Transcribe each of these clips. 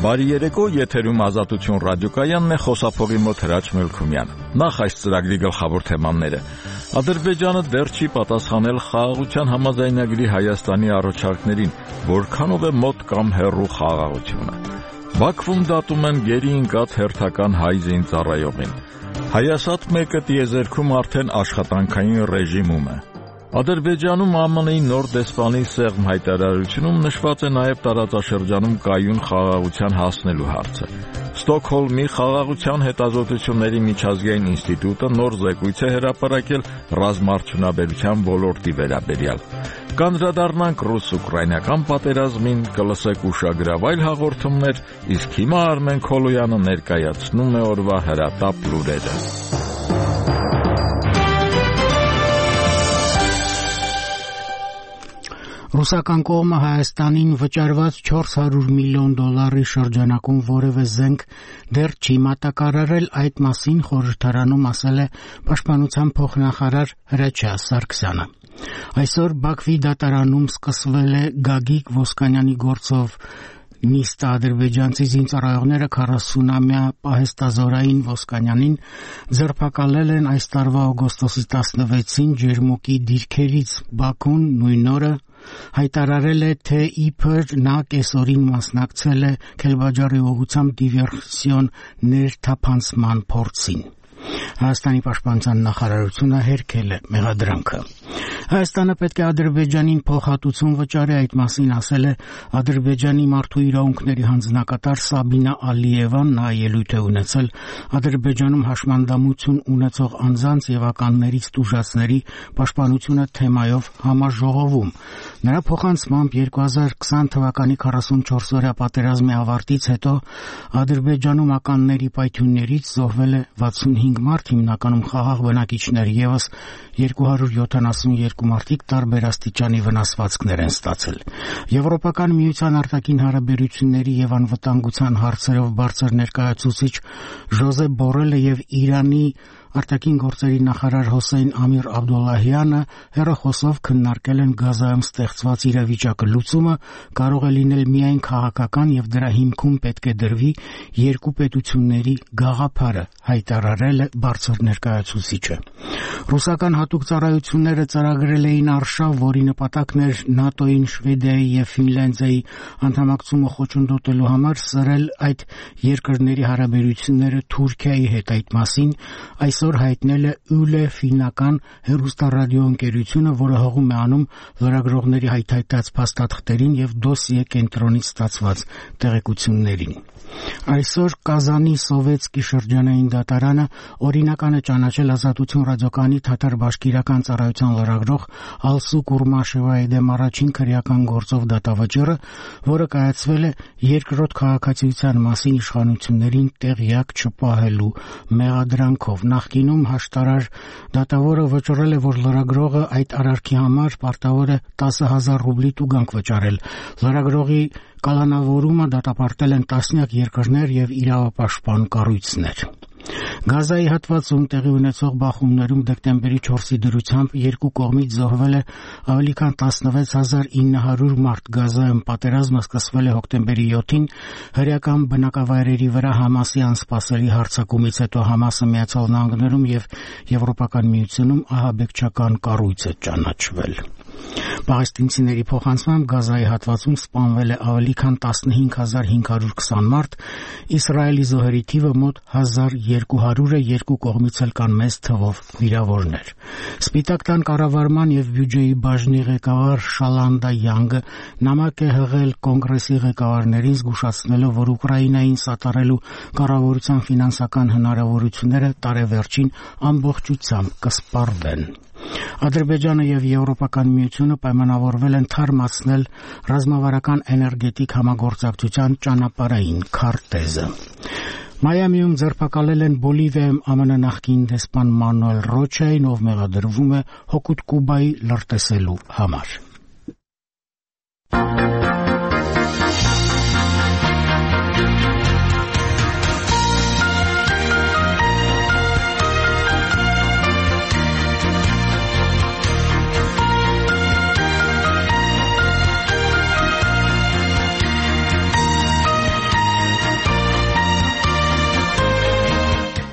Բարի երեկո, եթերում Ազատություն ռադիոկայանն է, խոսափողի մոտ Հրաչ Մելքումյանը։ Նախ այս ծրագրի գլխավոր թեմաները։ Ադրբեջանը դեռ չի պատասխանել խաղաղության համաձայնագրի Հայաստանի առաջարկներին, որքանով է մոտ կամ հեռու խաղաղությունը։ Բաքվում դատում են գերի ընկած հերթական հայ զինծառայողին։ Հայասատ 1-ը տիեզերքում արդեն աշխատանքային ռեժիմում է։ Ադրբեջանում ԱՄՆ-ի նոր դեսպանի սեղմ հայտարարությունում նշված է նաև տարածաշրջանում կայուն խաղաղության հասնելու հարցը։ Ստոկհոլմի խաղաղության հետազոտությունների միջազգային ինստիտուտը նոր զեկույց է հրապարակել ռազմաարդյունաբերության ոլորտի վերաբերյալ։ Կանդրադառնանք ռուս-ուկրաինական պատերազմին, կլսեք ուշագրավ հաղորդումներ, իսկ հիմա Արմեն Քոլոյանը ներկայացնում է օրվա հրատապ լուրերը։ Ռուսական կողմը Հայաստանին վճարված $400 միլիոն շրջանակում որևէ զենք դեռ չի մատակարարել, այդ մասին խորհրդարանում ասել է Պաշտպանության փոխնախարար Հրաչյա Սարգսյանը։ Այսօր Բաքվի դատարանում սկսվել է Գագիկ Ոսկանյանի գործով նիստը ադրբեջանցի զինծառայողները 40-ամյա պահեստազորային Ոսկանյանին ձերբակալել են այս տարվա օգոստոսի 16-ին Ջերմուկի դիրքերից։ Բաքուն նույն օրը հայտարարել է, թե իբր նա կեսօրին մասնակցել է Քելբաջարի ուղղությամբ դիվերսիոն ներթափանցման փորձին։ Հայաստանի պաշտպանության նախարարությունը հերքել է մեղադրանքը։ Հայաստանը պետք է Ադրբեջանին փոխհատուցում վճարի, այդ մասին ասել է Ադրբեջանի մարդու իրավունքների հանձնակատար Սաբինա Ալիևան, նա ելույթ է ունեցել Ադրբեջանում հաշմանդամություն ունեցող անձանց եւ ականներից տուժածների պաշտպանությունը թեմայով համաժողովում։ Նրա փոխանցմամբ 2020 թվականի 44-օրյա պատերազմի ավարտից հետո Ադրբեջանում ականների պայթյուններից զոհվել է 65 մարդ, հիմնականում խաղաղ բնակիչներ, եւս 272 մարդիկ տարբեր աստիճանի վնասվածքներ են ստացել։ Եվրոպական միության արտաքին հարաբերությունների եւ անվտանգության հարցերով բարձր ներկայացուցիչ Ժոզեփ Բորելը եւ Իրանի արտաքին գործերի նախարար Հոսեյն Ամիր Աբդոլլահյանը հեռախոսով քննարկել են Գազայում ստեղծված իրավիճակը։ Լուծումը կարող է լինել միայն քաղաքական եւ դրա հիմքում պետք է դրվի երկու պետությունների գաղափարը, հայտարարել է բարձր ներկայացուցիչը։ Ռուսական հատուկ ծառայությունները ծրագրել էին արշավ, որի նպատակն էր ՆԱՏՕ-ին, Շվեդիայի եւ Ֆինլանդիայի անդամակցումը խոչընդոտելու համար սրել այդ երկրների հարաբերությունները Թուրքիայի հետ։ Այդ մասին այսօր հայտնել է ՈՒԼԵ ֆինական հեռուստառադիոընկերությունը, որը հողում է անում լրագրողների հայթայթած փաստաթղթերին եւ դոսիե կենտրոնից ստացված տեղեկություններին։ Այսօր Կազանի Սովետսկի շրջանային դատարանը օրինական է ճանաչել Ազատություն ռադիոկայանի թաթար-բաշկիրական ծառայության լրագրող Ալսու Կուրմաշևայի դեմ առաջին քրեական գործով դատավճիռը, որը կայացվել է երկրորդ քաղաքացիության մասին իշխանություններին տեղյակ չպահելու մեղադրանքով։ Նախկինում հաշտարար դատավորը վճռել է, որ լրագրողը այդ արարքի համար պարտավոր է 10,000 ռուբլի տուգանք վճարել։ Լրագրողի կալանավորումը դատապարտել են տասնյակ երկրներ եւ իրավապաշտպան կառույցներ։ Գազայի հատվածում տեղի ունեցող բախումներում դեկտեմբերի 4-ի դրությամբ երկու կողմից զոհվել է ավելի քան 16900 մարդ։ Գազայում պատերազմը սկսվել է հոկտեմբերի 7-ին հրեական բնակավայրերի վրա Համասի անսպասելի հարձակումից հետո Համասը Միացյալ Նահանգներում եւ Եվրոպական միությունում ահաբեկչական կառույց է ճանաչվել։ Պաղեստինցիների փոխանցմամբ Գազայի հատվածում սպանվել է ավելի քան 15520 մարդ, Իսրայելի զոհերի թիվը մոտ 1200 է, երկու կողմից էլ կան մեծ թվով վիրավորներ։ Սպիտակ տան կառավարման եւ բյուջեի բաժնի ղեկավար Շալանդա Յանգը նամակ է հղել կոնգրեսի ղեկավարներին, զգուշացնելով, որ Ուկրաինային սատարելու կառավարության ֆինանսական հնարավորությունները տարեվերջին ամբողջությամբ կսպառվեն։ Ադրբեջանը եւ Եվրոպական միությունը պայմանավորվել են թարմացնել ռազմավարական էներգետիկ համագործակցության ճանապարհային քարտեզը։ Մայամիում ձերբակալել են Բոլիվիայում ԱՄՆ նախկին դեսպան Մանուել Ռոչային, ով մեղադրվում է հօգուտ Կուբայի լրտեսելու համար։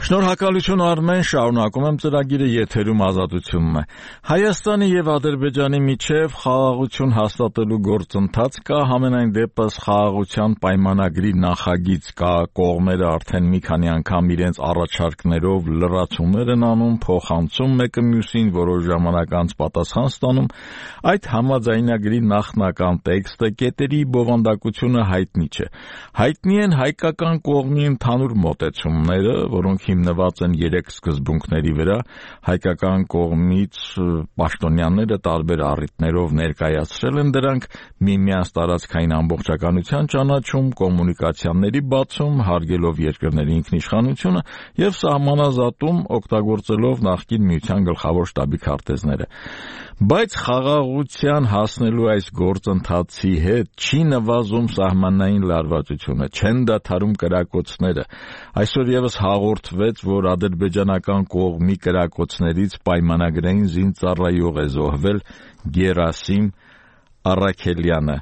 Շնորհակալություն Արմեն, շարունակում եմ ծրագիրը, եթերում Ազատությունն է։ Հայաստանի եւ Ադրբեջանի միջև խաղաղություն հաստատելու գործընթաց կա, համենայն դեպս խաղաղության պայմանագրի նախագիծ կա, կողմերը արդեն մի քանի անգամ իրենց առաջարկներով լրացումներ են անում, փոխանցում մեկը մյուսին, որոշ ժամանակ անց պատասխան ստանում։ Այդ համաձայնագրի նախնական տեքստը, կետերի բովանդակությունը հայտնի չէ։ Հայտնի են հայկական կողմի ընդհանուր մոտեցումները, որոնք հիմնված են 3 սկզբունքների վրա, հայկական կողմից պաշտոնյաները տարբեր առիթներով ներկայացրել են դրանք՝ միմյանց տարածքային ամբողջականության ճանաչում, կոմունիկացիաների բացում, հարգելով երկրների ինքնիշխանությունը եւ սահմանազատում, օգտագործելով նախկին միության գլխավոր շտաբի քարտեզները։ Բայց խաղաղության հասնելու այս գործընթացի հետ չի նվազում սահմանային լարվածությունը, չեն դադարում կրակոցները։ Այսօր եւս հաղորդվեց, որ ադրբեջանական կողմի կրակոցներից պայմանագրային զինծառայող է զոհվել Գերասիմ Առաքելյանը։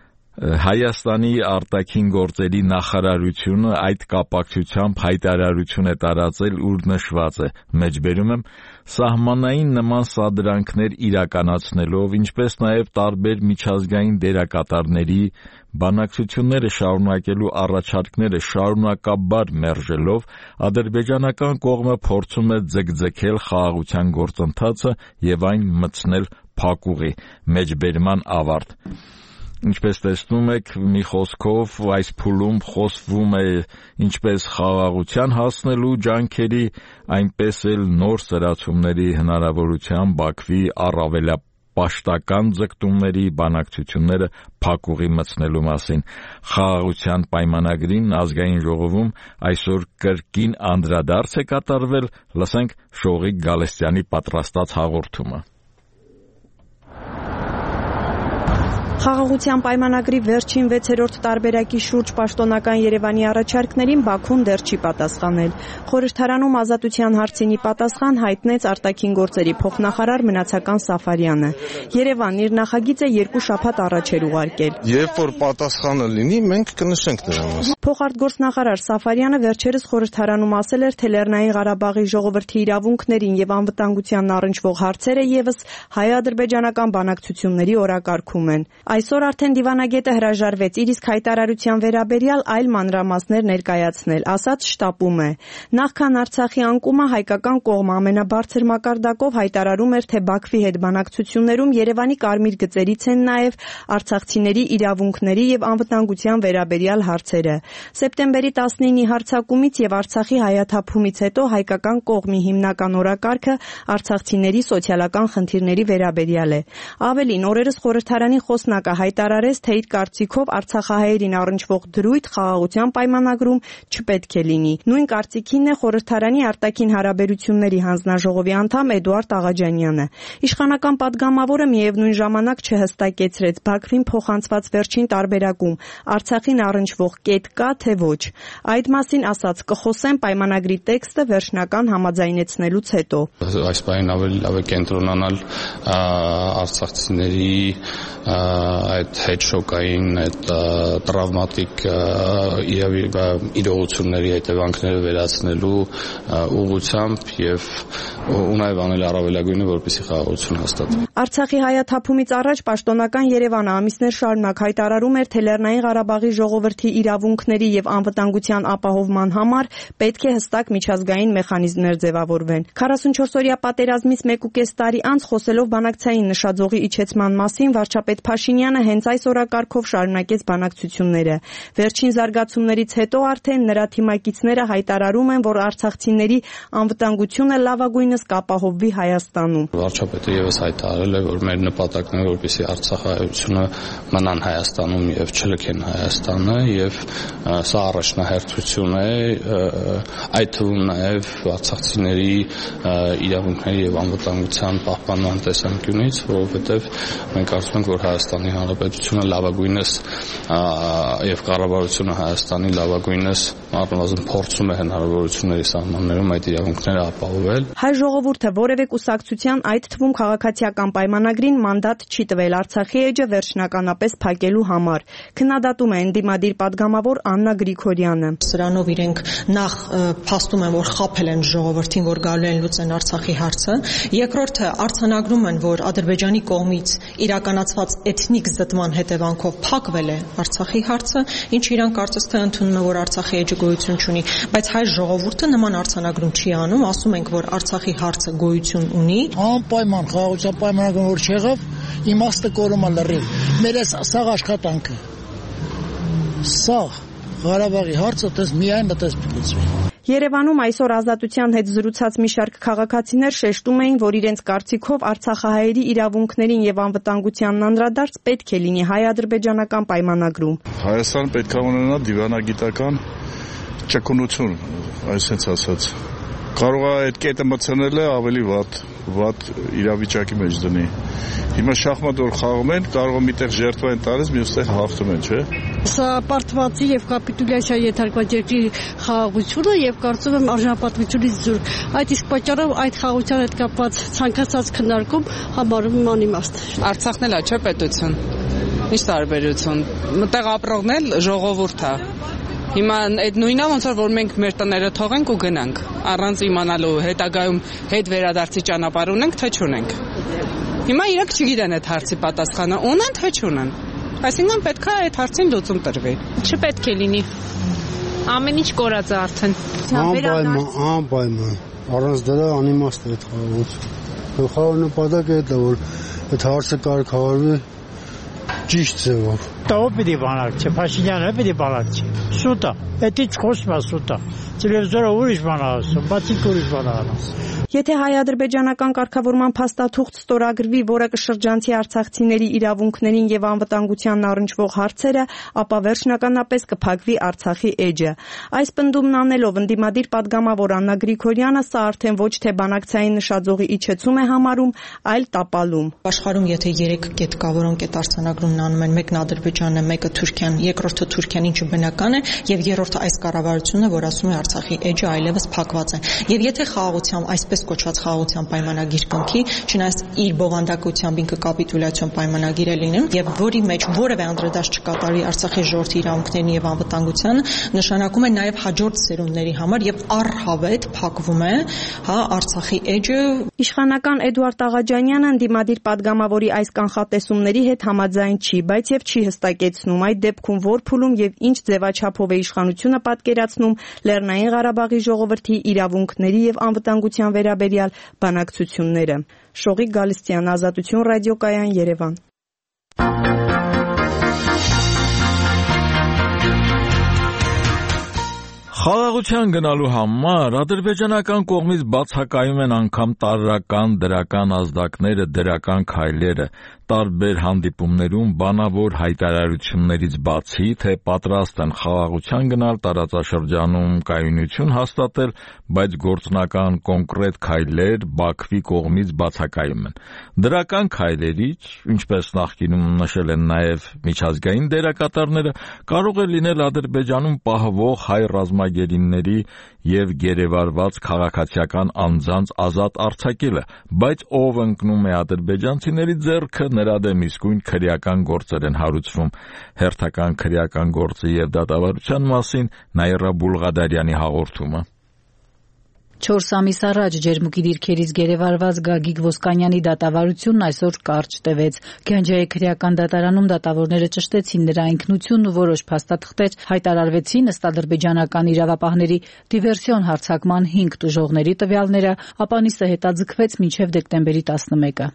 Հայաստանի արտաքին գործերի նախարարությունը այդ կապակցությամբ հայտարարություն է տարածել, ուր նշված է, մեջբերում եմ, սահմանային նման սադրանքներ իրականացնելով, ինչպես նաև տարբեր միջազգային դերակատարների բանակցությունները շարունակելու առաջարկները շարունակաբար մերժելով, ադրբեջանական կողմը փորձում է ձգձգել խաղաղության գործընթացը եւ այն մտցնել փակուղի, մեջբերման ավարտ։ Ինչպես տեսնում եք, մի խոսքով այս փուլում խոսվում է ինչպես խաղաղության հասնելու ջանքերի, այնպես էլ նոր սրացումների հնարավորության Բաքվի առավելապաշտական ձգտումների բանակցությունները փակուղի մտցնելու մասին։ Խաղաղության պայմանագրին ազգային ժողովում այսօր կրկին անդրադարձ է կատարվել, լսենք Շողիկ Գալստյանի պատրաստած հաղորդումը։ Խաղաղության պայմանագրի վերջին 6-րդ տարբերակի շուրջ պաշտոնական Երևանի առաջարկներին Բաքուն դեռ չի պատասխանել։ Խորհրդարանում ազատության հարցինի պատասխան հայտնեց արտաքին գործերի փոխնախարար Մնացական Սաֆարյանը։ Երևանն իր նախագիծը 2 շաբաթ առաջ էր ուղարկել։ Երբ որ պատասխանը լինի, մենք կնշենք դրա մասին։ Փոխարտգործնախարար Սաֆարյանը վերջերս խորհրդարանում ասել էր, թե Լեռնային Ղարաբաղի ժողովրդի իրավունքներին եւ անվտանգությանն առնչվող հարցերը եւս հայ-ադրբեջանական բանակցությունների օրակարգում են։ Այսօր արդեն դիվանագետը հրաժարվեց իր իսկ հայտարարության վերաբերյալ այլ մանրամասներ ներկայացնել, ասաց շտապում է։ Նախքան Արցախի անկումը հայկական կողմը ամենաբարձր մակարդակով հայտարարում էր, թե Բաքվի հետ բանակցություններում Երևանի կարմիր գծերից են նաև արցախցիների իրավունքների եւ անվտանգության վերաբերյալ հարցերը։ Սեպտեմբերի 19-ի հարձակումից եւ Արցախի հայաթափումից հետո հայկական կողմի հիմնական օրակարգը արցախցիների սոցիալական խնդիրների վերաբերյալ է։ Ավելին, օրերս խորհրդարանի խոսնակը հայտարարեց, թե իր կարծիքով արցախահայերին առնչվող դրույթ խաղաղության պայմանագրում չպետք է լինի։ Նույն կարծիքին է խորհրդարանի արտաքին հարաբերությունների հանձնաժողովի անդամ Էդուարդ Աղաջանյանը։ Իշխանական падգամավորը միևնույն ժամանակ չհստակեցրեց Բաքվին փոխանցված վերջին տարբերակում Արցախին առնչվող կետ կա, թե ոչ։ Այդ մասին ասաց, կխոսեն պայմանագրի տեքստը վերջնական համաձայնեցնելուց հետո։ Այս բանին ավելի լավ է կենտրոնանալ արցախցիների այդ հետշոկային, այդ տրավմատիկ իրողությունների հետևանքները վերացնելու ուղղությամբ եւ ունայվ անել առավելագույնը, որպեսզի խաղաղություն հաստատվի։ Արցախի հայաթափումից առաջ պաշտոնական Երևանը ամիսներ շարունակ հայտարարում էր, թե Լեռնային Ղարաբաղի ժողովրդի իրավունքների եւ անվտանգության ապահովման համար պետք է հստակ միջազգային մեխանիզմներ ձևավորվեն։ 44-օրյա պատերազմից 1.5 տարի անց խոսելով բանակցային նշաձողի իջեցման մասին վարչապետ Փաշինյանը հենց այս օրակարգով շարունակեց բանակցությունները։ Վերջին զարգացումներից հետո արդեն նրա թիմակիցները հայտարարում են, որ արցախցիների անվտանգությունը լավագույնս կապահովվի Հայաստանում։ Վարչապետը եւս հայտարարել է, որ մեր նպատակն է, որպեսզի արցախահայությունը մնան Հայաստանում եւ չլքեն Հայաստանը, եւ սա առաջնահերթություն է, այդ թվում նաեւ արցախցիների իրավունքների եւ անվտանգության պահպանման տեսանկյունից, որովհետեւ մենք կարծում ենք, որ Հայաստանը Հայաստանի Հանրապետությունը լավագույնս եւ կառավարությունը Հայաստանի լավագույնս առնվազն փորձում է հնարավորությունների սահմաններում այդ իրավունքները ապահովել։ Հայ ժողովուրդը որևէ կուսակցության, այդ թվում քաղաքացիական պայմանագրին մանդատ չի տվել Արցախի էջը վերջնականապես փակելու համար։ Քննադատում է ընդդիմադիր падգամավոր Աննա Գրիգորյանը։ Սրանով իրենք նախ փաստում են, որ խաբել են ժողովրդին, որ գալու են լուծեն Արցախի հարցը։ Երկրորդը արձանագրում են, որ Ադրբեջանի կողմից իրականացված էթնիկ զտման հետևանքով փակվել է Արցախի հարցը, ինչը իրանք կարծես թե ընդունում են, որ Արցախի էջը գոյություն չունի, բայց հայ ժողովուրդը նման արձանագրում չի անում, ասում ենք, որ Արցախի հարցը գոյություն ունի։ Անպայման խաղաղության պայմանագրում որ չեղավ, իմաստը կորումա լրիվ։ Մեր սաղ աշխատանքը, սաղ Ղարաբաղի հարցը դες միայն դες պիտի։ Երևանում այսօր Ազատության հետ զրուցած մի շարք քաղաքացիներ շեշտում էին, որ իրենց կարծիքով արցախահայերի իրավունքներին եւ անվտանգությանն անդրադարձ պետք է լինի հայ-ադրբեջանական պայմանագրում։ Հայաստանը պետք է ունենա դիվանագիտական ճկունություն, այսպես ասած։ Կարող է այդ կետը մտցնել է ավելի վատ իրավիճակի մեջ դնի։ Հիմա շախմատ որ խաղում են, կարող է միտեղ ժերտվա են տալիս, մյուստեղ հաղթում են, չէ՞։ Սա պարտվածի եւ կապիտուլյացիա ենթարկված երկրի խաղաղությունը եւ կարծում եմ արժանապատվությունից զուրկ։ Այդ իսկ պատճառով այդ խաղաղության հետ կապված ցանկացած քննարկում համարում եմ անիմաստ։ Արցախն էլ է, չէ՞ պետություն։ Ինչ տարբերություն։ Մտեղ ապրողն էլ ժողովուրդ է։ Հիմա այդ նույնը ոնց որ մենք մեր տները թողենք ու գնանք, առանց իմանալու հետագայում հետ վերադարձի ճանապարհ ունենք թե չունենք։ Հիմա իրենք չգիտեն այդ հարցի պատասխանը, ունեն թե չունեն։ Այսինքն պետք է այդ հարցին լուծում տրվի։ Չպետք է լինի։ Ամեն ինչ կորած է արդեն։ Անպայման, առանց դրա անիմաստ է այդ խաղաղությունը։ Գլխավոր նպատակը դա որ այդ հարցը կարգավորվի ճիշտ ձևով։ Տո պիտի բանակցի, Փաշինյանը պիտի բանակցի։ Սուտա, դա չխոսում է սուտա։ Տելևիզորը ուրիշ բան ասում, բացի ուրիշ բան ասում։ Եթե հայ-ադրբեջանական կարգավորման փաստաթուղթ ստորագրվի, որը կշրջանցի արցախցիների իրավունքներին եւ անվտանգությանն առնչվող հարցերը, ապա վերջնականապես կփակվի Արցախի էջը։ Այս պնդումն անելով ընդդիմադիր падգամավոր Աննա Գրիգորյանը սա արդեն ոչ թե բանակցային նշաձողի իջեցում է համարում, այլ տապալում։ Աշխարհում եթե 3 կետ կա, որոնք այդ արձանագրումն անում են, մեկն Ադրբեջանն է, մեկը Թուրքիան, երկրորդը Թուրքիան, ինչը բնական է, եւ երրորդը այս կառավարությունը, որ ասում է Արցախի էջը այլևս փակված է։ Եվ եթե խաղաղությամբ այսպես կոչված խաղաղության պայմանագիր կնքի, չնայած իր բովանդակությամբ ինքը կապիտուլյացիոն պայմանագիր է լինում եւ որի մեջ որևէ անդրադարձ չկատարվի Արցախի ժողովրդի իրավունքներին եւ անվտանգությանը, նշանակում է նաեւ հաջորդ սերունդների համար եւ առհավետ փակվում է, Արցախի էջը։ Իշխանական Էդուարդ Աղաջանյանը ընդդիմադիր падգամավորի այս կանխատեսումների հետ համաձայն չի, բայց եւ չի հստակեցնում այդ դեպքում որ փուլում եւ ինչ ձևաչափով է իշխանությունը պատկերացնում Լեռնային Ղարաբաղի ժողովրդի իրավունքների եւ անվտանգության վերաբերյալ բանակցությունները։ Շողիկ Գալստյան, Ազատություն ռադիոկայան, Երևան։ Խաղաղության գնալու համար ադրբեջանական կողմից բացակայում են անգամ տարրական դրական ազդակները, դրական քայլերը, տարբեր հանդիպումներում բանավոր հայտարարություններից բացի, թե պատրաստ են խաղաղության գնալ տարածաշրջանում կայունություն հաստատել, բայց գործնական կոնկրետ քայլեր Բաքվի կողմից բացակայում են։ Դրական քայլերից, ինչպես նախկինում նշել են նաև միջազգային դերակատարները, կարող է լինել Ադրբեջանում պահվող հայ ռազմագերիների եւ գերեվարված քաղաքացիական անձանց ազատ արձակելը, բայց ով ընկնում է ադրբեջանցիների ձեռքը, նրա դեմ իսկույն քրեական գործեր են հարուցվում։ Հերթական քրեական գործի եւ դատավարության մասին Նաիրա Բուլղադարյանի հաղորդումը։ 4 ամիս առաջ ջերմուկի դիրքերից գերեվարված Գագիկ Ոսկանյանի դատավարությունն այսօր կարճ տևեց։ Գանջայի քրեական դատարանում դատավորները ճշտեցին նրա ինքնությունն ու որոշ փաստաթղթեր հայտարարվեցին ըստ ադրբեջանական իրավապահների դիվերսիոն հարձակման 5 տուժողների տվյալները, ապա նիստը հետաձգվեց մինչև դեկտեմբերի 11-ը։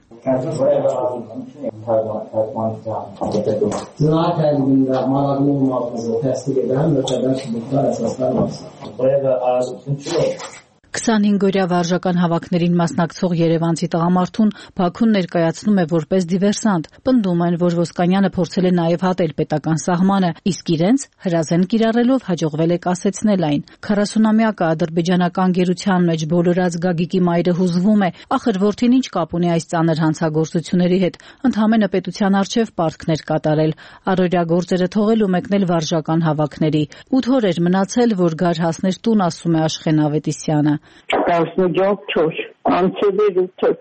25-օրյա վարժական հավաքներին մասնակցող երևանցի տղամարդուն Բաքուն ներկայացնում է որպես դիվերսանտ։ Պնդում են, որ Ոսկանյանը փորձել է նաև հատել պետական սահմանը, իսկ իրենց հրազեն կիրառելով հաջողվել է կասեցնել այն։ 40-ամյակը ադրբեջանական գերության մեջ բոլորած Գագիկի մայրը հուզվում է, ախր որդին ինչ կապ ունի այս ծանր հանցագործությունների հետ, ընդհանրապես պետության արչև պարտքներ կատարել, առօրյա գործերը թողել ու մեկնել վարժական հավաքների։ 8 օր էր մնացել, որ գար հասներ տուն, ասում է Աշխեն Ավետիսյանը։ 14 անցել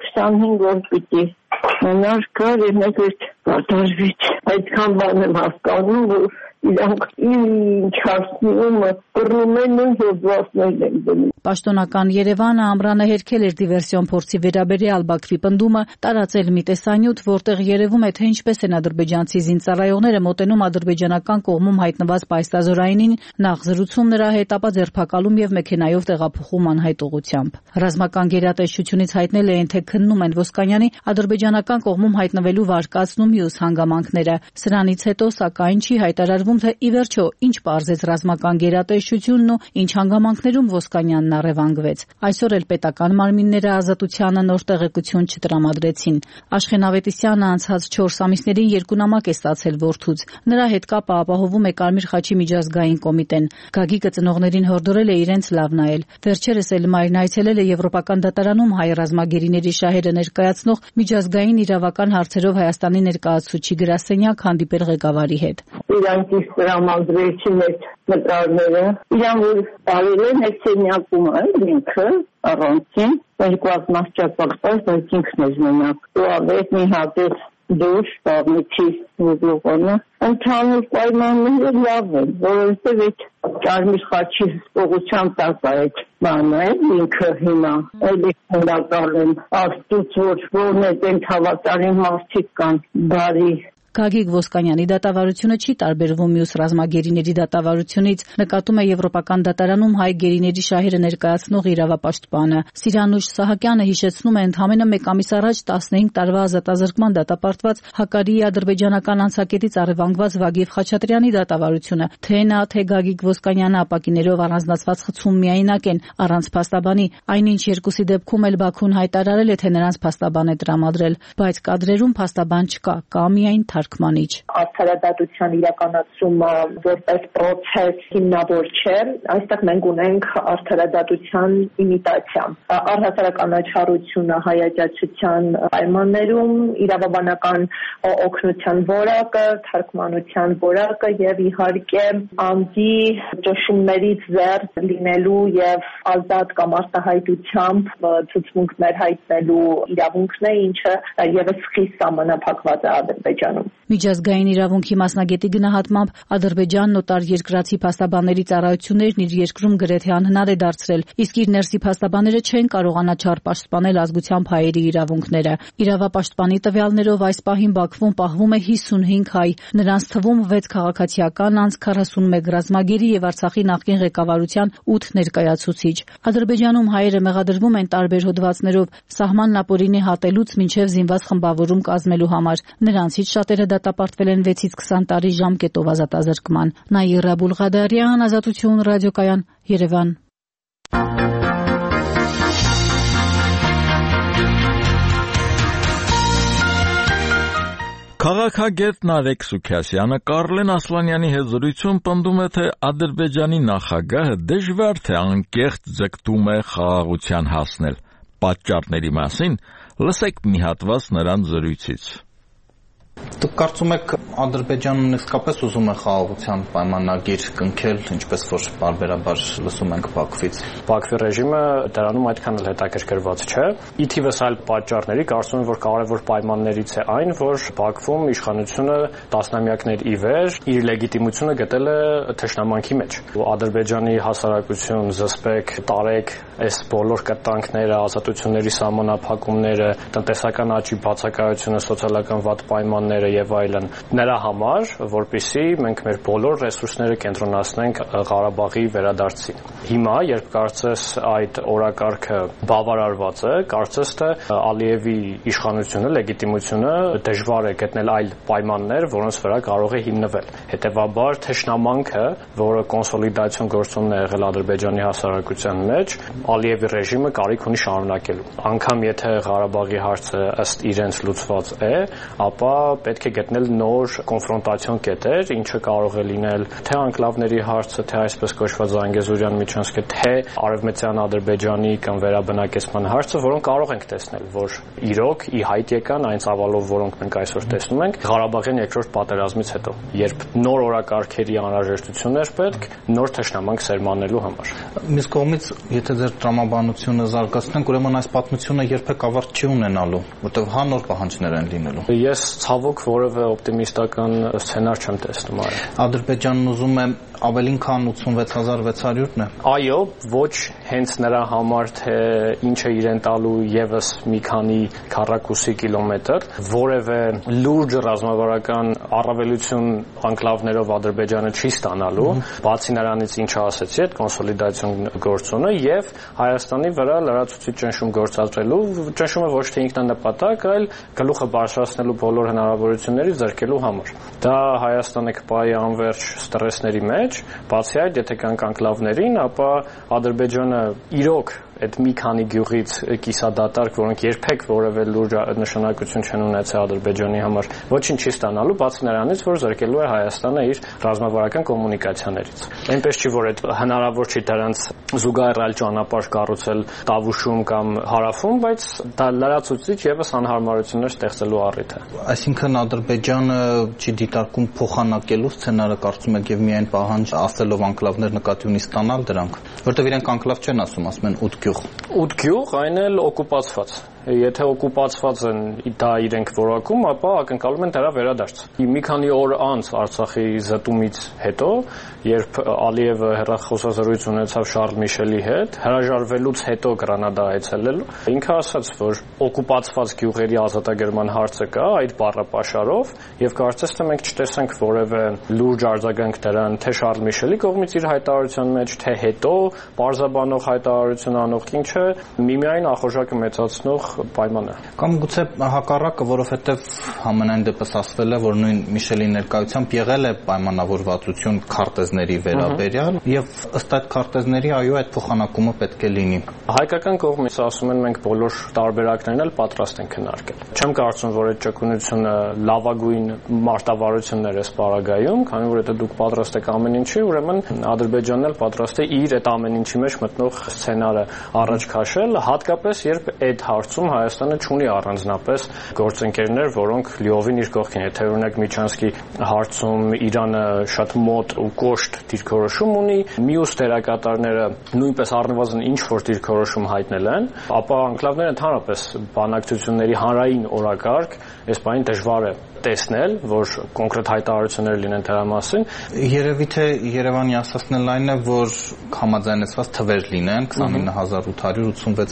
25 օր պիտի մնար կար և մեկ էր կատարվեց։ Այդքան բան եմ հասկանում, որ իրանք ինչ հասնումը կռնում են ու հոդվածներ են դնում։ Պաշտոնական Երևանը ամռանը հերքել էր դիվերսիոն փորձի վերաբերյալ Բաքվի պնդումը, տարածել մի տեսանյութ, որտեղ երևում է, թե ինչպես են ադրբեջանցի զինծառայողները մոտենում ադրբեջանական կողմում հայտնված պայստազորայինին, նախ զրուցում նրա հետ, ապա ձերբակալում և մեքենայով տեղափոխում անհայտ ուղղությամբ։ Ռազմական գերատեսչությունից հայտնել էին, թե քննում են Ոսկանյանի ադրբեջանական կողմում հայտնվելու վարկածն ու մյուս հանգամանքները։ Սրանից հետո, սակայն, չի հայտարարվում, թե ի վերջո ինչ պարզեց ռազմական գերատեսչությունն ու ինչ հանգամանքներում Ոսկանյանն առևանգվեց։ Այսօր էլ պետական մարմինները ազատությանը նոր տեղեկություն չտրամադրեցին։ Աշխեն Ավետիսյանը անցած 4 ամիսներին 2 նամակ է ստացել որդուց։ Նրա հետ կապը ապահովում է Կարմիր խաչի միջազգային կոմիտեն։ Գագիկը ծնողներին հորդորել է իրենց լավ նայել։ Վերջերս էլ մայրն այցելել է Եվրոպական դատարանում հայ ռազմագերիների շահերը ներկայացնող միջազգային իրավական հարցերով Հայաստանի ներկայացուցիչ գրասենյակ հանդիպել ղեկավարի հետ։ Իրանք իսկ տրամադրեցին այդ նկարները, իրան որ տարել են այդ սենյակում ինքը առանցին, երկուած մասճապակտար, բայց ինքն էր մենակ։ Ու ավետ մի հատես դուր, բաղնիքի ուղլողանը, ընդհանուր պայմանները լավ են, որովհետև այդ Կարմիր խաչի հսկողության տակ այդ բանը է, ինքը հիմա էլի խնդակալ են աստուց, որն այդ հավատարիմ մարդիկ կան, բարի Գագիկ Ոսկանյանի դատավարությունը չի տարբերվում մյուս ռազմագերիների դատավարությունից, նկատում է Եվրոպական դատարանում հայ գերիների շահերը ներկայացնող իրավապաշտպանը։ Սիրանուշ Սահակյանը հիշեցնում է ընդամենը 1 ամիս առաջ 15 տարվա ազատազրկման դատապարտված Հակարիի ադրբեջանական անցակետից առևանգված Վագիվ Խաչատրյանի դատավարությունը, թե նա, թե Գագիկ Ոսկանյանը ապակիներով առանձնացված խցում միայնակ են, առանց փաստաբանի, այնինչ երկուսի դեպքում էլ Բաքուն հայտարարել է, թե նրանց փաստաբան է տրամադրել, բայց կադրերում փաստաբան չկա, կա միայն թարգմանիչ։ Արդարադատության իրականացումը որպես process հիմնավոր չէ, այստեղ մենք ունենք արդարադատության իմիտացիա։ Առհասարակ անաչառությունը հայաճացության պայմաններում իրավաբանական օգնության որակը, թարգմանության որակը եւ իհարկե անձի ճնշումներից զերծ լինելու եւ ազատ կամ արտահայտությամբ ցուցմունքներ հայտնելու իրավունքն է, ինչը եւս խիստ սահմանափակված է Ադրբեջանում։ Միջազգային իրավունքի մասնագետի գնահատմամբ Ադրբեջանն օտար երկրացի փաստաբանների ծառայություններն իր երկրում գրեթե անհնար է դարձրել, իսկ իր ներսի փաստաբանները չեն կարողանա չար պաշտպանել ազգությամբ հայերի իրավունքները։ Իրավապաշտպանի տվյալներով այս պահին Բաքվում պահվում է 55 հայ, նրանց թվում 6 քաղաքացիական անձ, 41 ռազմագերի եւ Արցախի նախկին ղեկավարության 8 ներկայացուցիչ։ Ադրբեջանում հայերը մեղադրվում են տարբեր հոդվածներով սահմանն ապօրինի հատելուց մինչև զինված խմբավորում կազմելու համար։ Նրանցից շատերը դատապարտվել են 6-ից 20 տարի ժամկետով ազատազրկման։ Նաիրա Բուլղադարյան, Ազատություն ռադիոկայան, Երևան։ Քաղաքագետ Նարեկ Սուքիասյանը Կարլեն Ասլանյանի հետ զրույցում պնդում է, թե Ադրբեջանի նախագահը դժվար թե անկեղծ ձգտում է խաղաղության հասնել։ Պատճառների մասին լսեք մի հատված նրան զրույցից։ Դուք կարծում եք Ադրբեջանն իսկապես ուզում է խաղաղության պայմանագիր կնքել, ինչպես որ բարբերաբար լսում ենք Բաքվից։ Բաքվի ռեժիմը դրանում այդքան էլ հետաքրքրված չէ։ Ի թիվս այլ պատճառների կարծում եմ, որ կարևոր պայմաններից է այն, որ Բաքվում իշխանությունը տասնամյակներ ի վեր իր լեգիտիմությունը գտել է թշնամանքի մեջ։ Ադրբեջանի հասարակություն, զսպեք, տարեք այս բոլոր կտանքները, ազատությունների սահմանափակումները, տնտեսական աճի բացակայությունը, սոցիալական վատ պայմանները պայմանները եւ այլն նրա համար, որպեսզի մենք մեր բոլոր ռեսուրսները կենտրոնացնենք Ղարաբաղի վերադարձին։ Հիմա, երբ կարծես այդ օրակարգը բավարարված է, կարծես թե Ալիևի իշխանությունը, լեգիտիմությունը դժվար է գտնել այլ պայմաններ, որոնց վրա կարող է հիմնվել։ Հետևաբար թշնամանքը, որը կոնսոլիդացիոն գործումն է եղել Ադրբեջանի հասարակության մեջ, Ալիևի ռեժիմը կարիք ունի շարունակելու։ Անկամ եթե Ղարաբաղի հարցը ըստ իրենց լուծված է, ապա պետք է գտնել նոր կոնֆրոնտացիոն կետեր, ինչը կարող է լինել թե անկլավների հարցը, թե այսպես կոչված Զանգեզուրյան միջանցքը, թե Արևմտյան Ադրբեջանի կամ վերաբնակեցման հարցը, որոնք կարող ենք տեսնել, որ իրոք ի հայտ եկան այն ծավալով, որոնք մենք այսօր տեսնում ենք Ղարաբաղյան երկրորդ պատերազմից հետո, երբ նոր օրակարգերի անհրաժեշտություն էր պետք նոր թշնամանք սերմանելու համար։ Մյուս կողմից, եթե ձեր տրամաբանությունը զարգացնենք, ուրեմն այս պատմությունը երբեք ավարտ չի ունենալու, որտեղ հա նոր պահանջներ են լինելու։ Ես ցավոք որևէ օպտիմիստական սցենար չեմ տեսնում այլ։ Ադրբեջանն ուզում է ավելին քան 86600-ն է։ Այո, ոչ հենց նրա համար, թե ինչ է իրեն տալու եւս մի քանի քառակուսի կիլոմետր, որևէ լուրջ ռազմավարական առավելություն անկլավներով Ադրբեջանը չի ստանալու, բացի նրանից ինչը ասեցի, այդ կոնսոլիդացիոն գործոնը եւ Հայաստանի վրա լրացուցիչ ճնշում գործադրելու, ճնշումը ոչ թե ինքնանպատակ, այլ գլուխը բարձրացնելու բոլոր հնարավորությունների ձեռքելու համար։ Դա Հայաստանը կպահի անverջ ստրեսների մեջ, բացի այդ, եթե կանք անկլավներին, ապա Ադրբեջանը իրոք այդ մի քանի գյուղից կիսադատարկ, որոնք երբեք որևէ լուրջ նշանակություն չեն ունեցել Ադրբեջանի համար, ոչինչ չի ստանալու, բացի նրանից, որ զրկելու է Հայաստանը իր ռազմավարական կոմունիկացիաներից։ Այնպես չի, որ այդ հնարավոր չի դրանց զուգահեռ այլ ճանապարհ կառուցել Տավուշում կամ Հարավում, բայց դա լրացուցիչ եւս անհարմարություններ ստեղծելու առիթ է։ Այսինքն Ադրբեջանը չի դիտարկում փոխանակելու սցենարը, կարծում եք, եւ միայն պահանջ ասելով անկլավներ նկատի ունի ստանալ դրանք, որտեղ իրենք անկլավ չեն ասում, ասում են 8 գյուղ։ 8 գյուղ, այն էլ օկուպացված։ Եթե օկուպացված են դա իրենք որակում, ապա ակնկալում են դրա վերադարձ։ Մի քանի օր անց Արցախի զտումից հետո, երբ Ալիևը հեռախոսազրույց ունեցավ Շարլ Միշելի հետ, հրաժարվելուց հետո Գրանադա այցելելու, ինքը ասաց, որ օկուպացված գյուղերի ազատագրման հարցը կա այդ բառապաշարով, եւ կարծես թե մենք չտեսանք որևէ լուրջ արձագանք դրան, թե Շարլ Միշելի կողմից իր հայտարարության մեջ, թե հետո պարզաբանող հայտարարություն անող, ինչը միմիայն ախորժակը մեծացնող պայման է։ Կամ գուցե հակառակը, որովհետև համենայն դեպս ասվել է, որ նույն Միշելի ներկայությամբ եղել է պայմանավորվածություն քարտեզների վերաբերյալ եւ ըստ այդ քարտեզների այո այդ փոխանակումը պետք է լինի։ Հայկական կողմից ասում են մենք բոլոր տարբերակներն էլ պատրաստ ենք քննարկել։ Չեմ կարծում, որ այդ ճկունությունը լավագույն մարտավարությունն է այս պարագայում, քանի որ եթե դուք պատրաստ եք ամեն ինչի, ուրեմն Ադրբեջանն էլ պատրաստ է իր այդ ամեն ինչի մեջ մտնող սցենարը առաջ քաշել, հատկապես երբ այդ հարցում Հայաստանը չունի առանձնապես գործընկերներ, որոնք լիովին իր կողքին, եթե օրինակ Միչանսկի հարցում Իրանը շատ մոտ ու կոշտ դիրքորոշում ունի, մյուս դերակատարները նույնպես առնվազն ինչ որ դիրքորոշում հայտնել են, ապա անկլավները ընդհանրապես բանակցությունների հանրային օրակարգ այս բանին դժվար է տեսնել, որ կոնկրետ հայտարարություններ լինեն դրա մասին։ Երևի թե Երևանի ասածն այն է, որ համաձայնեցված թվեր լինեն 29800,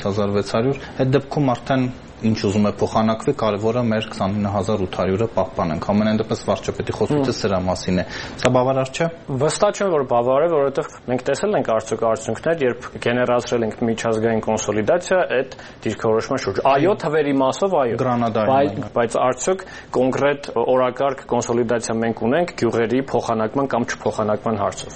86600, այդ դեպքում արդեն ինչ ուզում է փոխանակվի, կարևորը մեր 29800-ը պահպանենք։ Ամենայն դեպս վարչապետի խոսքը սրա մասին է։ Սա բավարար չէ։ Վստահ չեմ, որ բավարար է, որովհետև մենք տեսել ենք արդյունքներ, երբ գեներացրել ենք միջազգային կոնսոլիդացիա այդ դիրքորոշման շուրջ։ Այո, թվերի մասով այո։ Բայց արդյոք կոնկրետ օրակարգ կոնսոլիդացիա մենք ունենք գյուղերի փոխանակման կամ չփոխանակման հարցով։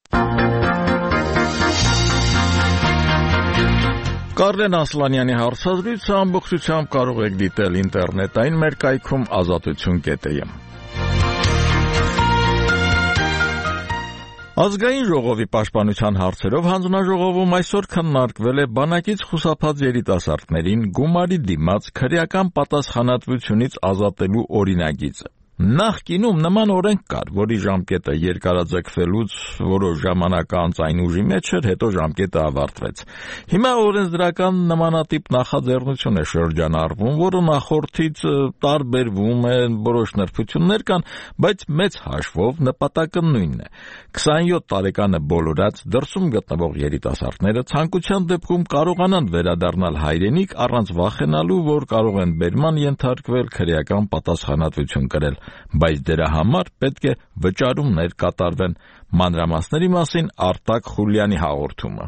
Կարլեն Ասլանյանի հարցազրույցը ամբողջությամբ կարող եք դիտել ինտերնետային մեր կայքում ազատություն.am։ Ազգային ժողովի պաշտպանության հարցերով հանձնաժողովում այսօր քննարկվել է բանակից խուսափած երիտասարդներին գումարի դիմաց քրեական պատասխանատվությունից ազատելու օրինագիծը։ Նախկինում նման օրենք կար, որի ժամկետը երկարաձգվելուց որոշ ժամանակ անց այն ուժի մեջ էր, հետո ժամկետը ավարտվեց։ Հիմա օրենսդրական նմանատիպ նախաձեռնություն է շրջանառվում, որը նախորդից տարբերվում է, որոշ նրբություններ կան, բայց մեծ հաշվով նպատակը նույնն է։ 27 տարեկանը բոլորած դրսում գտնվող երիտասարդները ցանկության դեպքում կարողանան վերադառնալ հայրենիք առանց վախենալու, որ կարող են բերման ենթարկվել, քրեական պատասխանատվություն կրել, բայց դրա համար պետք է վճարումներ կատարվեն։ Մանրամասների մասին Արտակ Խուլյանի հաղորդումը։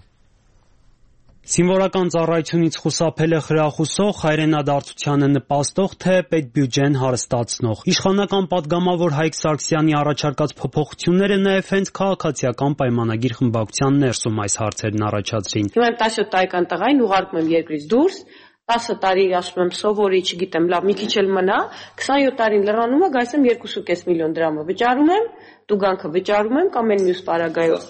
Սիմվոլական ծառայությունից խուսափելը խրախուսող, հայրենադարձությանը նպաստող, թե պետբյուջեն հարստացնող։ Իշխանական պատգամավոր Հայկ Սարգսյանի առաջարկած փոփոխությունները նաև հենց քաղաքացիական պայմանագիր խմբակցության ներսում այս հարցերն առաջացրին։ Հիմա 17 տարեկան տղային ուղարկում եմ երկրից դուրս, 10 տարի ասում եմ սովորի, չգիտեմ, լավ, մի քիչ էլ մնա, 27 տարին լրանում է, գայս եմ 2.5 միլիոն դրամը վճարում եմ, տուգանքը վճարում եմ կամ այն մյուս պարագայով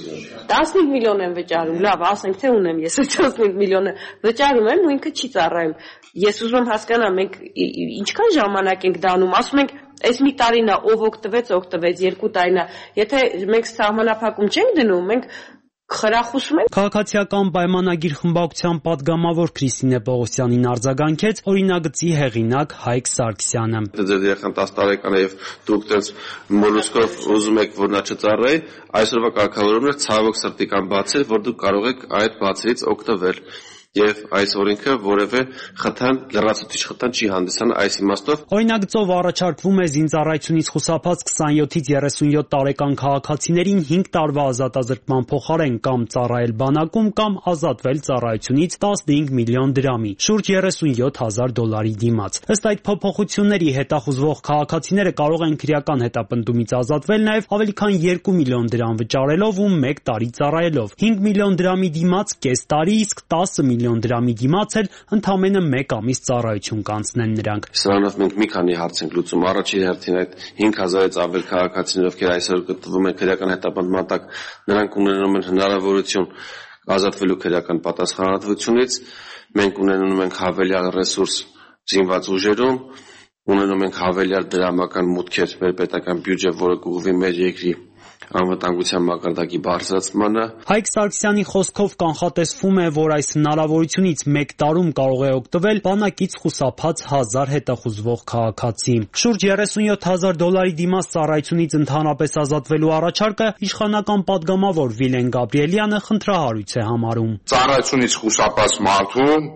15 միլիոն եմ վճարում, լավ, ասենք թե ունեմ ես 15 միլիոնը վճարում եմ ու ինքը չի ծառայում։ Ես ուզում եմ հասկանամ, մենք ինչքան ժամանակ ենք դանում, ասում ենք այս մի տարին է, ով օգտվեց, 2 տարին է։ Եթե մենք սահմանափակում չենք դնում, մենք խրախուսում են։ Քաղաքացիական պայմանագիր խմբակցության պատգամավոր Քրիստինե Պողոսյանին արձագանքեց օրինագծի հեղինակ Հայկ Սարգսյանը։ Ձեր երեխան 10 տարեկան է եւ դուք այդպես մոլուսկով ուզում եք, որ նա չծառայի, այսօրվա կարգավորումն ցավոք սրտի կան բացեր, որ դուք կարող եք այդ բացերից օգտվել։ Եվ այս օրենքը որևէ խթան, լրացուցիչ խթան չի հանդիսանում այս իմաստով։ Օրինագծով առաջարկվում է զինծառայությունից խուսափած 27-ից 37 տարեկան քաղաքացիներին 5 տարվա ազատազրկման փոխարեն կամ ծառայել բանակում կամ ազատվել ծառայությունից 15 միլիոն դրամի, շուրջ $37,000 դիմաց։ Ըստ այդ փոփոխությունների հետախուզվող քաղաքացիները կարող են քրեական հետապնդումից ազատվել նաև ավելի քան 2 միլիոն դրամ վճարելով ու 1 տարի ծառայելով, 5 միլիոն դրամի դիմաց կես տարի, իսկ 10 միլիոն դրամի դիմաց էլ ընդամենը 1 ամիս ծառայություն կանցնեն նրանք։ Սրանով մենք մի քանի հարց ենք լուծում։ Առաջին հերթին այդ 5000-ից ավել քաղաքացիներ, ովքեր այսօր գտնվում են քրեական հետապնդման տակ, նրանք ունենում են հնարավորություն ազատվելու քրեական պատասխանատվությունից։ Մենք ունենում ենք հավելյալ ռեսուրս զինված ուժերում, ունենում ենք հավելյալ դրամական մուտքեր մեր պետական բյուջե, որը կուղղվի մեր երկրի անվտանգության մակարդակի բարձրացմանը։ Հայկ Սարգսյանի խոսքով կանխատեսվում է, որ այս հնարավորությունից 1 տարում կարող է օգտվել բանակից խուսափած 1000 հետախուզվող քաղաքացի։ Շուրջ $37,000 դիմաց ծառայությունից ընդհանրապես ազատվելու առաջարկը իշխանական պատգամավոր Վիլեն Գաբրիելյանը խնդրահարույց է համարում։ Ծառայությունից խուսափած մարդուն,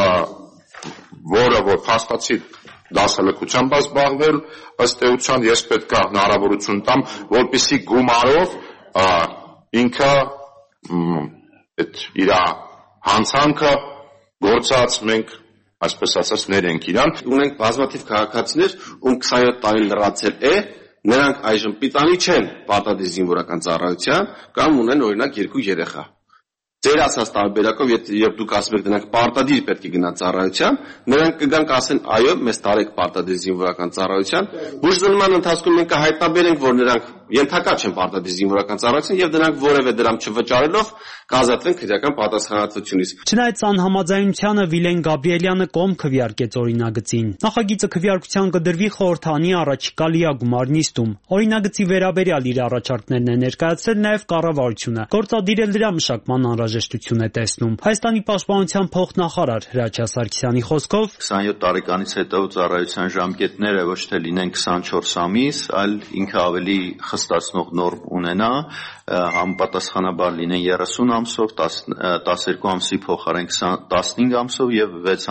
որը որ փաստացի դասալքությամբ զբաղվել, ըստ էության ես պետք է հնարավորություն տամ, որպեսզի գումարով ինքը այդ իր հանցանքը գործած մենք այսպես ասած ներենք իրան։ Ունենք բազմաթիվ քաղաքացիներ, ում 27 տարի լրացել է, նրանք այժմ պիտանի չեն պարտադիր զինվորական ծառայության կամ ունեն օրինակ 2 երեխա։ Ձեր ասած տարբերակով, երբ դուք ասում եք դրանք պարտադիր պետք է գնան ծառայության, նրանք կգան կասեն, այո, մեզ տարեք պարտադիր զինվորական ծառայության, բուժզնման ընթացքում մենք կհայտնաբերենք, որ նրանք ենթակա չեն պարտադիր զինվորական ծառայության եւ դրանք որևէ դրամ չվճարելով կազատվեն քրեական պատասխանատվությունից։ Չնայած անհամաձայնությանը Վիլեն Գաբրիելյանը կողմ քվեարկեց օրինագծին։ Նախագիծը քվեարկության կդրվի խորհրդանի առաջիկա լիագումար նիստում։ Օրինագծի վերաբերյալ իր առաջարկներն է ներկայացրել նաև կառավարությունը։ Գործադիր էլ դրա մշակման անհրաժեշտություն է տեսնում։ Հայաստանի պաշտպանության փոխնախարար Հրաչյա Սարգսյանի խոսքով 27 տարեկանից հետո ծառայության ժամկետները ոչ թե լինեն 24 ամիս, այլ ինքը ավելի խստացնող նորմ ունենա, համապատասխանաբար լինեն 30 ամսով, 12 ամսի փոխարեն 15 ամսով եւ 6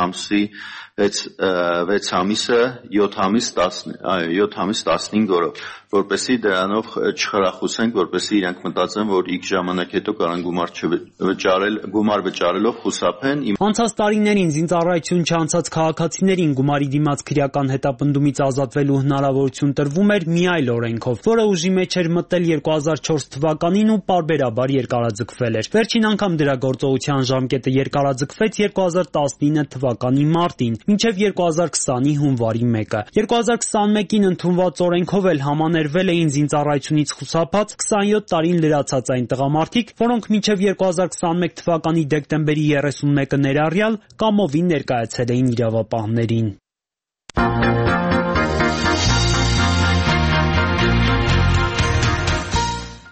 ամիսը 7 ամիս 15 օրով, որպեսզի դրանով չխրախուսենք, որպեսզի իրանք մտածեն, որ X ժամանակ հետո կարան գումար վճարելով խուսափեն։ Անցած տարիներին զինծառայություն չանցած քաղաքացիներին գումարի դիմաց քրեական հետապնդումից ազատվելու հնարավորություն տրվում էր մի այլ օրենքով, որը ուժի մեջ էր մտել 2004 թվականին ու պարբերաբար երկարաձգվել էր։ Վերջին անգամ դրա գործողության ժամկետը երկարաձգվեց 2019 թվականի մարտին, մինչև 2020-ի հունվարի 1-ը։ 2021-ին ընդունված օրենքով էլ համաներվել էին զինծառայությունից խուսափած 27 տարին լրացած այն տղամարդիկ, որոնք մինչև 2021 թվականի դեկտեմբերի 31-ը ներառյալ կամովին ներկայացել էին իրավապահներին։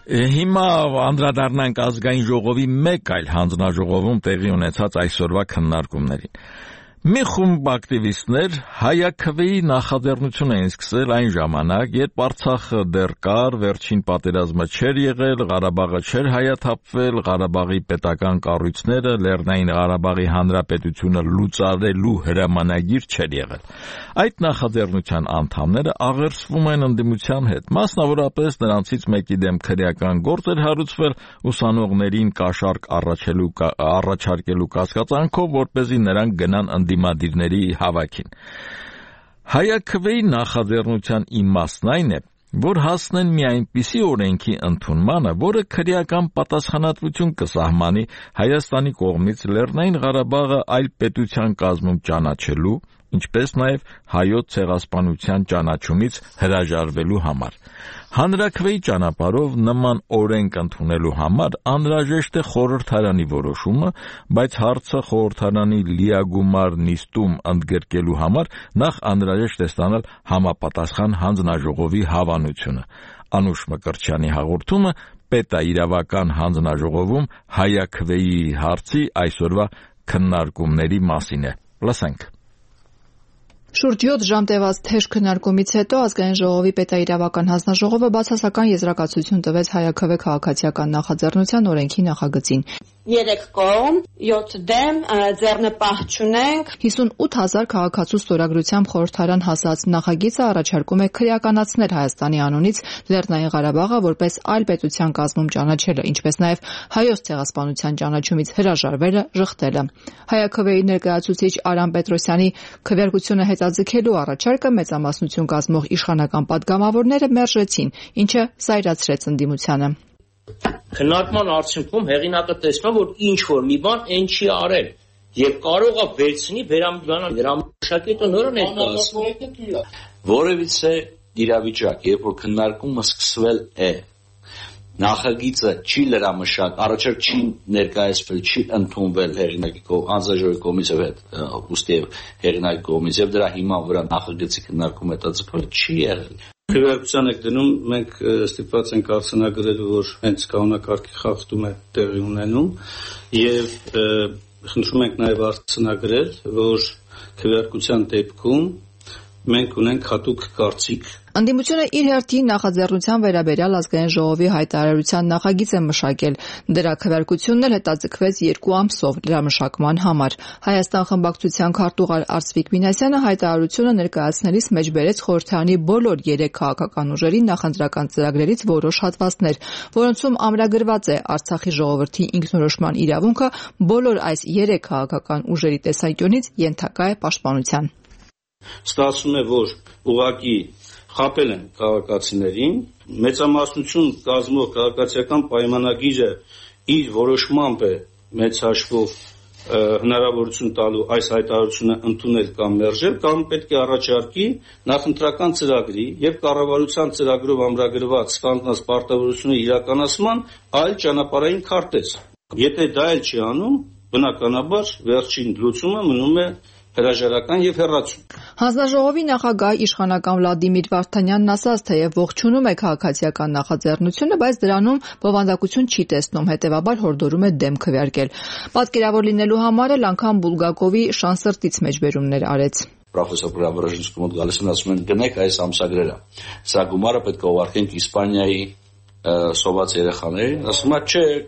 Հիմա անդրադառնանք ազգային ժողովի մեկ այլ հանձնաժողովում տեղի ունեցած այսօրվա քննարկումներին։ Մի խումբ ակտիվիստներ հայաքվեի նախաձեռնություն էին սկսել այն ժամանակ, երբ Արցախը դեռ կար, վերջին պատերազմը չէր եղել, Ղարաբաղը չէր հայաթափվել, Ղարաբաղի պետական կառույցները Լեռնային Ղարաբաղի Հանրապետությունը լուծարելու հրամանագիր չէր եղել։ Այդ նախաձեռնության անդամները աղերսվում են ընդդիմության հետ, մասնավորապես նրանցից մեկի դեմ քրեական գործ էր հարուցվել ուսանողներին կաշառք առաջարկելու կասկածանքով, որպեսզի նրանք գնան ընդդիմադիրների հավաքին։ Հայաքվեի նախաձեռնության իմաստն այն է, որ հասնեն մի այնպիսի օրենքի ընդունմանը, որը քրեական պատասխանատվություն կսահմանի Հայաստանի կողմից Լեռնային Ղարաբաղը այլ պետության կազմում ճանաչելու, ինչպես նաև հայոց ցեղասպանության ճանաչումից հրաժարվելու համար։ Հանրաքվեի ճանապարհով նման օրենք ընդունելու համար անհրաժեշտ է խորհրդարանի որոշումը, բայց հարցը խորհրդարանի լիագումար նիստում ընդգրկելու համար նախ անհրաժեշտ է ստանալ համապատասխան հանձնաժողովի հավանությունը։ Անուշ Մկրտչյանի հաղորդումը պետաիրավական հանձնաժողովում հայաքվեի հարցի այսօրվա քննարկումների մասին է։ Լսենք։ Շուրջ 7 ժամ տևած թեժ քննարկումից հետո ազգային ժողովի պետաիրավական հանձնաժողովը բացասական եզրակացություն տվեց հայաքվե քաղաքացիական նախաձեռնության օրենքի նախագծին։ 3 կողմ, 7 դեմ, ձեռնպահ չունենք։ 58,000 քաղաքացու ստորագրությամբ խորհրդարան հասած նախագիծը առաջարկում է քրեականացնել Հայաստանի անունից Լեռնային Ղարաբաղը որպես այլ պետության կազմում ճանաչելը, ինչպես նաև հայոց ցեղասպանության ճանաչումից հրաժարվելը, ժխտելը։ Հայաքվեի ներկայացուցիչ Արամ Պետրոսյանի քվեարկությունը հետաձգելու առաջարկը մեծամասնություն կազմող իշխանական պատգամավորները մերժեցին, ինչը զայրացրեց ընդդիմությանը։ Քննարկման արդյունքում հեղինակը տեսնում որ ինչ որ մի բան այն չի արել եւ կարող է վերցնի վերամիջանալ դրա մշակույթը նորը ներկայացնել որևիցե իրավիճակ երբ որ քննարկումը սկսվել է նախագիծը չի լրամշակ առաջարկ չի ներկայացվել չի ընդունվել հեղինակի անձնաժողովի կողմից եւ ուստի հեղինակի կողմից եւ դրա հիման վրա նախագծի քննարկում հետաձգվել չի եղել Քվեարկության եք դնում, մենք ստիպված ենք արձանագրել, որ հենց կանոնակարգի խախտում է տեղի ունենում եւ խնդրում ենք նաեւ արձանագրել, որ քվեարկության դեպքում մենք ունենք հատուկ կարծիք Ընդդիմությունը իր հերթին նախաձեռնության վերաբերյալ ազգային ժողովի հայտարարության նախագիծ է մշակել։ Դրա քվեարկությունն էլ հետաձգվեց 2 ամսով լրամշակման համար։ Հայաստան խմբակցության քարտուղար Արծվիկ Մինասյանը հայտարարությունը ներկայացնելիս մեջ բերեց խորհրդարանի բոլոր 3 քաղաքական ուժերի նախընտրական ծրագրերից որոշ հատվածներ, որոնցում ամրագրված է Արցախի ժողովրդի ինքնորոշման իրավունքը բոլոր այս 3 քաղաքական ուժերի տեսանկյունից ենթակա է պաշտպանության։ Ստացվում է, որ ուղղակի խապել են քաղաքացիներին, մեծամասնություն կազմող քաղաքացիական պայմանագիրը իր որոշմամբ է մեծ հաշվով հնարավորություն տալու այս հայտարարությունը ընդունել կամ մերժել, կամ պետք է առաջարկի նախընտրական ծրագրի եւ կառավարության ծրագրով ամրագրված ստանձնած պարտավորությունը իրականացման այլ ճանապարհային քարտեզ։ Եթե դա էլ չի անում, բնականաբար վերջին լուծումը մնում է հրաժարական եւ հեռացում։ Հանձնաժողովի նախագահ իշխանական Վլադիմիր Վարդանյանն ասաց, թեև ողջունում է քաղաքացիական նախաձեռնությունը, բայց դրանում բովանդակություն չի տեսնում, հետեւաբար հորդորում է դեմ քվեարկել։ Պատկերավոր լինելու համար էլ անգամ Բուլգակովի շանսրտից մեջբերումներ արեց։ Պրոֆեսոր Պրավարժինսկու մոտ գալիս են ասում են գնեք այս ամսագրերը։ Սա գումարը պետք է ուղարկենք Իսպանիայի սոված երեխաներին, ասում է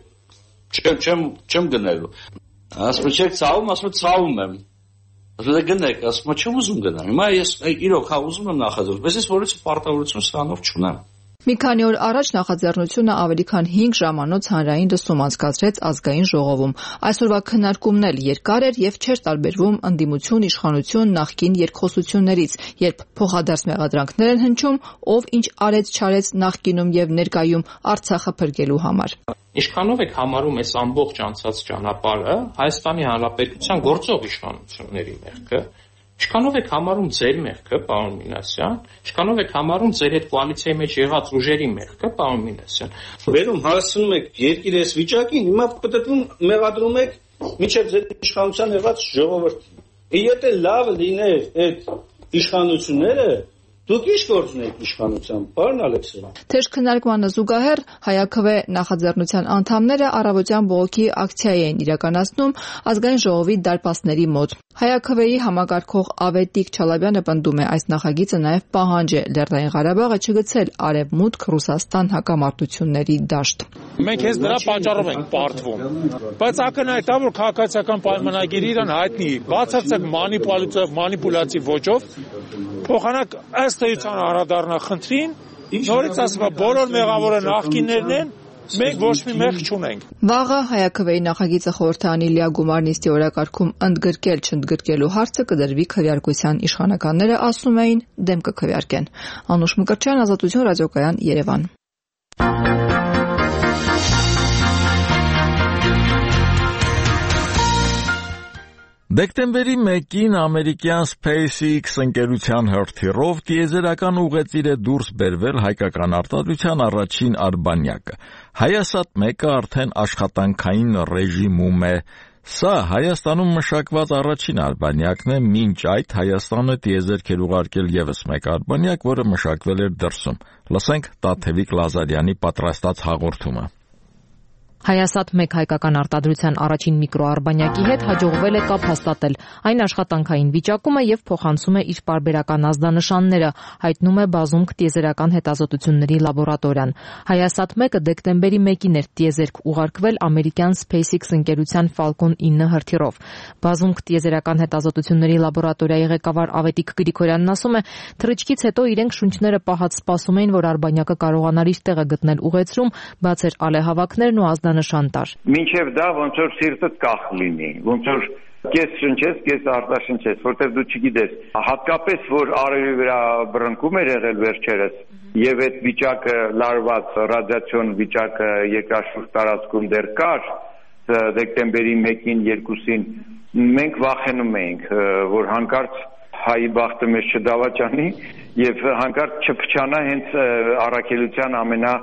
չէ, չեմ գնելու։ Ասում է ցավում, ասում է ցավում եմ։ Դե գնեք, ասում եմ, չեմ ուզում գնամ։ Հիմա ես իրոք ուզում եմ նախաձեռնել, բայց ես որից պարտավորություն ստանով չունեմ։ Մի քանի օր առաջ նախաձեռնությունը ավելի քան 5 ժամանոց հանրային լսում անցկացրեց ազգային ժողովում։ Այսօրվա քննարկումն էլ երկար էր եւ չէր տարբերվում ընդդիմություն, իշխանություն, նախկին երկխոսություններից, երբ փոխադարձ մեղադրանքներ են հնչում, ով ինչ արեց-չարեց նախկինում եւ ներկայում Արցախը փրկելու համար։ Ինչքանով եք համարում այս ամբողջ անցած ճանապարհը Հայաստանի Հանրապետության գործող իշխանությունների մեղքը, ինչքանով եք համարում ձեր մեղքը, պարոն Մինասյան, ինչքանով եք համարում ձեր հետ կոալիցիայի մեջ եղած ուժերի մեղքը, պարոն Մինասյան։ Վերում հասցնում եք երկիր այս վիճակին, հիմա պետք մեղադրում եք միջև ձեր իշխանության եղած ժողովրդին։ Եթե լավ լիներ այդ իշխանությունները, Դուք ի՞նչ գործ ունեք իշխանությամբ, պարոն Ալեքսեև։ Թեժ քննարկմանը զուգահեռ ՀԱՅԱՔՎ նախաձեռնության անդամները առավոտյան բողոքի ակցիա էին իրականացնում ազգային ժողովի դարպասների մոտ։ ՀԱՅԱՔՎ-ի համակարգող Ավետիք Չալաբյանը պնդում է, այս նախագիծը նաև պահանջ է Լեռնային Ղարաբաղը չգցել Արևմուտք-Ռուսաստան հակամարտությունների դաշտ։ Մենք հենց դրա պատճառով ենք պարտվում, բայց ակնհայտ է, որ քաղաքացիական պայմանագիրը իրան հայտնի բացարձակ մանիպուլյատիվ ոճով փոխանակ ըստ էության անդրադառնա խնդրին, նորից ասում է բոլոր մեղավորը նախկիններն են, մենք ոչ մի մեղք չունենք։ Վաղը ՀԱՅԱՔՎ-ի նախագիծը խորհրդանի լիագումար նիստի օրակարգում ընդգրկել-չընդգրկելու հարցը կդրվի քվեարկության, իշխանականները ասում էին դեմ կքվեարկեն։ Անուշ Մկրտչյան, Ազատություն ռադիոկայան, Երևան։ Դեկտեմբերի 1-ին ամերիկյան SpaceX ընկերության հրթիռով տիեզերական ուղեծիր է դուրս բերվել հայկական արտադրության առաջին արբանյակը։ Հայասատ-1-ը արդեն աշխատանքային ռեժիմում է։ Սա Հայաստանում մշակված առաջին արբանյակն է, մինչ այդ Հայաստանը տիեզերք էր ուղարկել ևս մեկ արբանյակ, որը մշակվել էր դրսում։ Լսենք Տաթևիկ Լազարյանի պատրաստած հաղորդումը։ Հայասատ-1 հայկական արտադրության առաջին միկրոարբանյակի հետ հաջողվել է կապ հաստատել։ Այն աշխատանքային վիճակում է եւ փոխանցում է իր պարբերական ազդանշանները, հայտնում է Բազումք տիեզերական հետազոտությունների լաբորատորիան։ Հայասատ-1-ը դեկտեմբերի 1-ին էր տիեզերք ուղարկվել ամերիկյան SpaceX ընկերության Falcon 9 հրթիռով։ Բազումք տիեզերական հետազոտությունների լաբորատորիայի ղեկավար Ավետիք Գրիգորյանն ասում է, թռիչքից հետո իրենք շունչները պահած սպասում էին, որ արբանյակը կարողանար իր տեղը գտնել ուղեծրում, բացեր ալեհավաքներն ու ազդանշան տար։ Մինչև դա ոնց որ սիրտը կախ լինի, ոնց որ կես շնչես, կես արտաշնչես, որտեղ դու չգիտես։ Հատկապես որ արևի վրա բռնկում էր եղել վերջերս եւ այդ վիճակը լարված ռադիացիոն վիճակը երկրաշուրջ տարածքում դեռ կար դեկտեմբերի 1-ին 2-ին մենք վախենում էինք, որ հանկարծ հայի բախտը մեզ չդավաճանի եւ հանկարծ չփչանա հենց առաքելության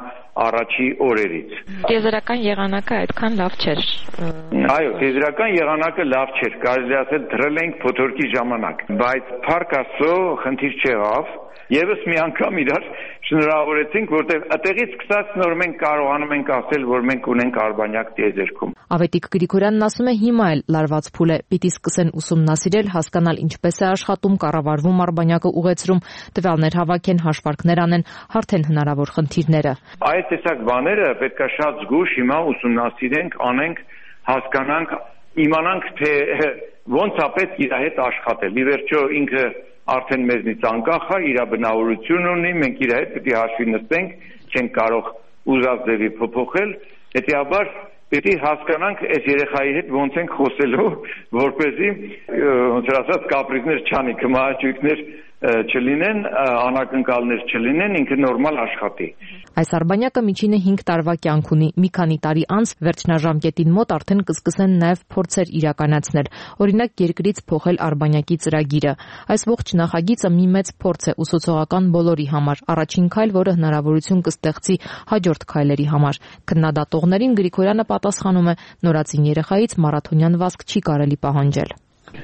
առաջի օրերից։ Տիեզերական եղանակը այդքան լավ չէր։ Այո, տիեզերական եղանակը լավ չէր, կարելի ասել դրել ենք փոթորկի ժամանակ, բայց փառք Աստծո խնդիր չեղավ։ Եվս մի անգամ իրար շնորհավորեցինք, որտեղ այդտեղից սկսած նոր մենք կարողանում ենք ասել, որ մենք ունենք արբանյակ տիեզերքում։ Ավետիք Գրիգորյանն ասում է, հիմա էլ լարված փուլ է, պիտի սկսեն ուսումնասիրել, հասկանալ ինչպես է աշխատում, կառավարվում արբանյակը ուղեցրում, տվյալներ հավաքեն, հաշվարկներ անեն, հարթեն հնարավոր խնդիրները։ Այդ տեսակ բաները պետքա շատ զգուշ հիմա ուսումնասիրենք, անենք, հասկանանք, իմանանք, թե ոնց է պետք իր հետ աշխատել։ Ի վերջո ինքը արդեն մեզնից անկախ է, իր բնավորություն ունի, մենք իր հետ պետք է հաշվի նստենք, չենք կարող ուզած ձևի փոփոխել, հետեւաբար պետք է հասկանանք այս երեխայի հետ ոնց ենք խոսելու, որպեսզի ոնց ասած կապրիզներ չանի, կմահաճույքներ չլինեն, անակնկալներ չլինեն, ինքը նորմալ աշխատի։ Այս արբանյակը միջինը 5 տարվա կյանք ունի։ Մի քանի տարի անց վերջնաժամկետին մոտ արդեն կսկսեն նաև փորձեր իրականացնել։ Օրինակ երկրից փոխել արբանյակի ծրագիրը։ Այս ողջ նախագիծը մի մեծ փորձ է ուսուցողական բոլորի համար։ Առաջին քայլ, որը հնարավորություն կստեղծի հաջորդ քայլերի համար։ Քննադատողներին Գրիգորյանը պատասխանում է, նորածին երեխայից մարաթոնյան վազք չի կարելի պահանջել։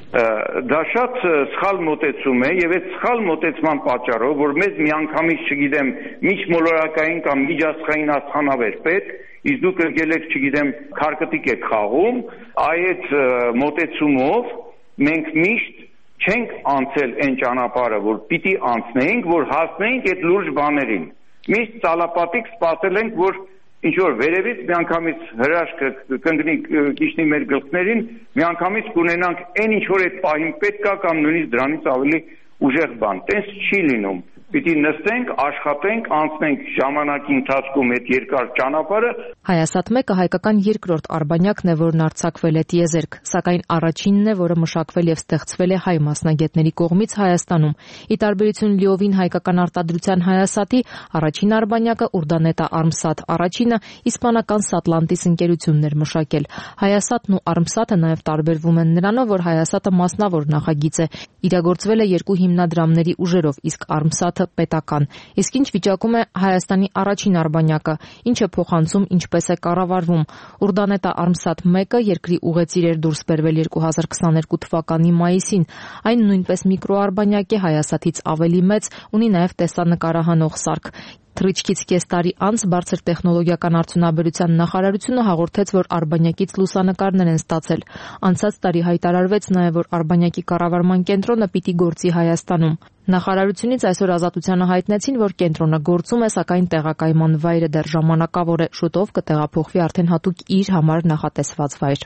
Դա շատ սխալ մոտեցում է եւ այդ սխալ մոտեցման պատճառով, որ մեզ միանգամից, չգիտեմ, միջմոլորակային կամ միջազգային աստղանավեր պետք, իսկ դուք եկել եք, չգիտեմ, քարկտիկ եք խաղում, այդ մոտեցումով մենք միշտ չենք անցել այն ճանապարհը, որ պիտի անցնեինք, որ հասնեինք այդ լուրջ բաներին։ Միշտ ծալապատիկ սպասել ենք, որ ինչ որ վերևից միանգամից հրաշք կընկնի կիշնի մեր գլխներին, միանգամից կունենանք այն ինչ որ այդ պահին պետք է կամ նույնիսկ դրանից ավելի ուժեղ բան։ Տես չի լինում։ Պիտի նստենք, աշխատենք, անցնենք ժամանակի ընթացքում այդ երկար ճանապարհը։ Հայասատ-1-ը հայկական երկրորդ արբանյակն է, որն արձակվել է տիեզերք, սակայն առաջինն է, որը մշակվել եւ ստեղծվել է հայ մասնագետների կողմից Հայաստանում։ Ի տարբերություն լիովին հայկական արտադրության Հայասատի, առաջին արբանյակը Ուրդանետա Արմսատ առաջինը իսպանական Սատլանտիս ընկերությունն էր մշակել։ Հայասատն ու Արմսատը նաեւ տարբերվում են նրանով, որ Հայասատը մասնավոր նախագիծ է, իրագործվել է երկու հիմնադրամների ուժերով, իսկ Արմսատը հարցը պետական։ Իսկ ինչ վիճակում է Հայաստանի առաջին արբանյակը, ինչ է փոխանցում, ինչպես է կառավարվում։ Ուրդանետա Արմսատ 1-ը երկրի ուղեծիր էր դուրս բերվել 2022 թվականի մայիսին։ Այն նույնպես միկրոարբանյակ է, Հայասաթից ավելի մեծ, ունի նաև տեսանկարահանող սարք։ Թռիչքից կես տարի անց բարձր տեխնոլոգիական արդյունաբերության նախարարությունը հաղորդեց, որ արբանյակից լուսանկարներ են ստացել։ Անցած տարի հայտարարվեց նաև, որ արբանյակի կառավարման կենտրոնը պիտի գործի Հայաստանում։ Նախարարությունից այսօր Ազատությանը հայտնեցին, որ կենտրոնը գործում է, սակայն տեղակայման վայրը դեռ ժամանակավոր է, շուտով կտեղափոխվի արդեն հատուկ իր համար նախատեսված վայր։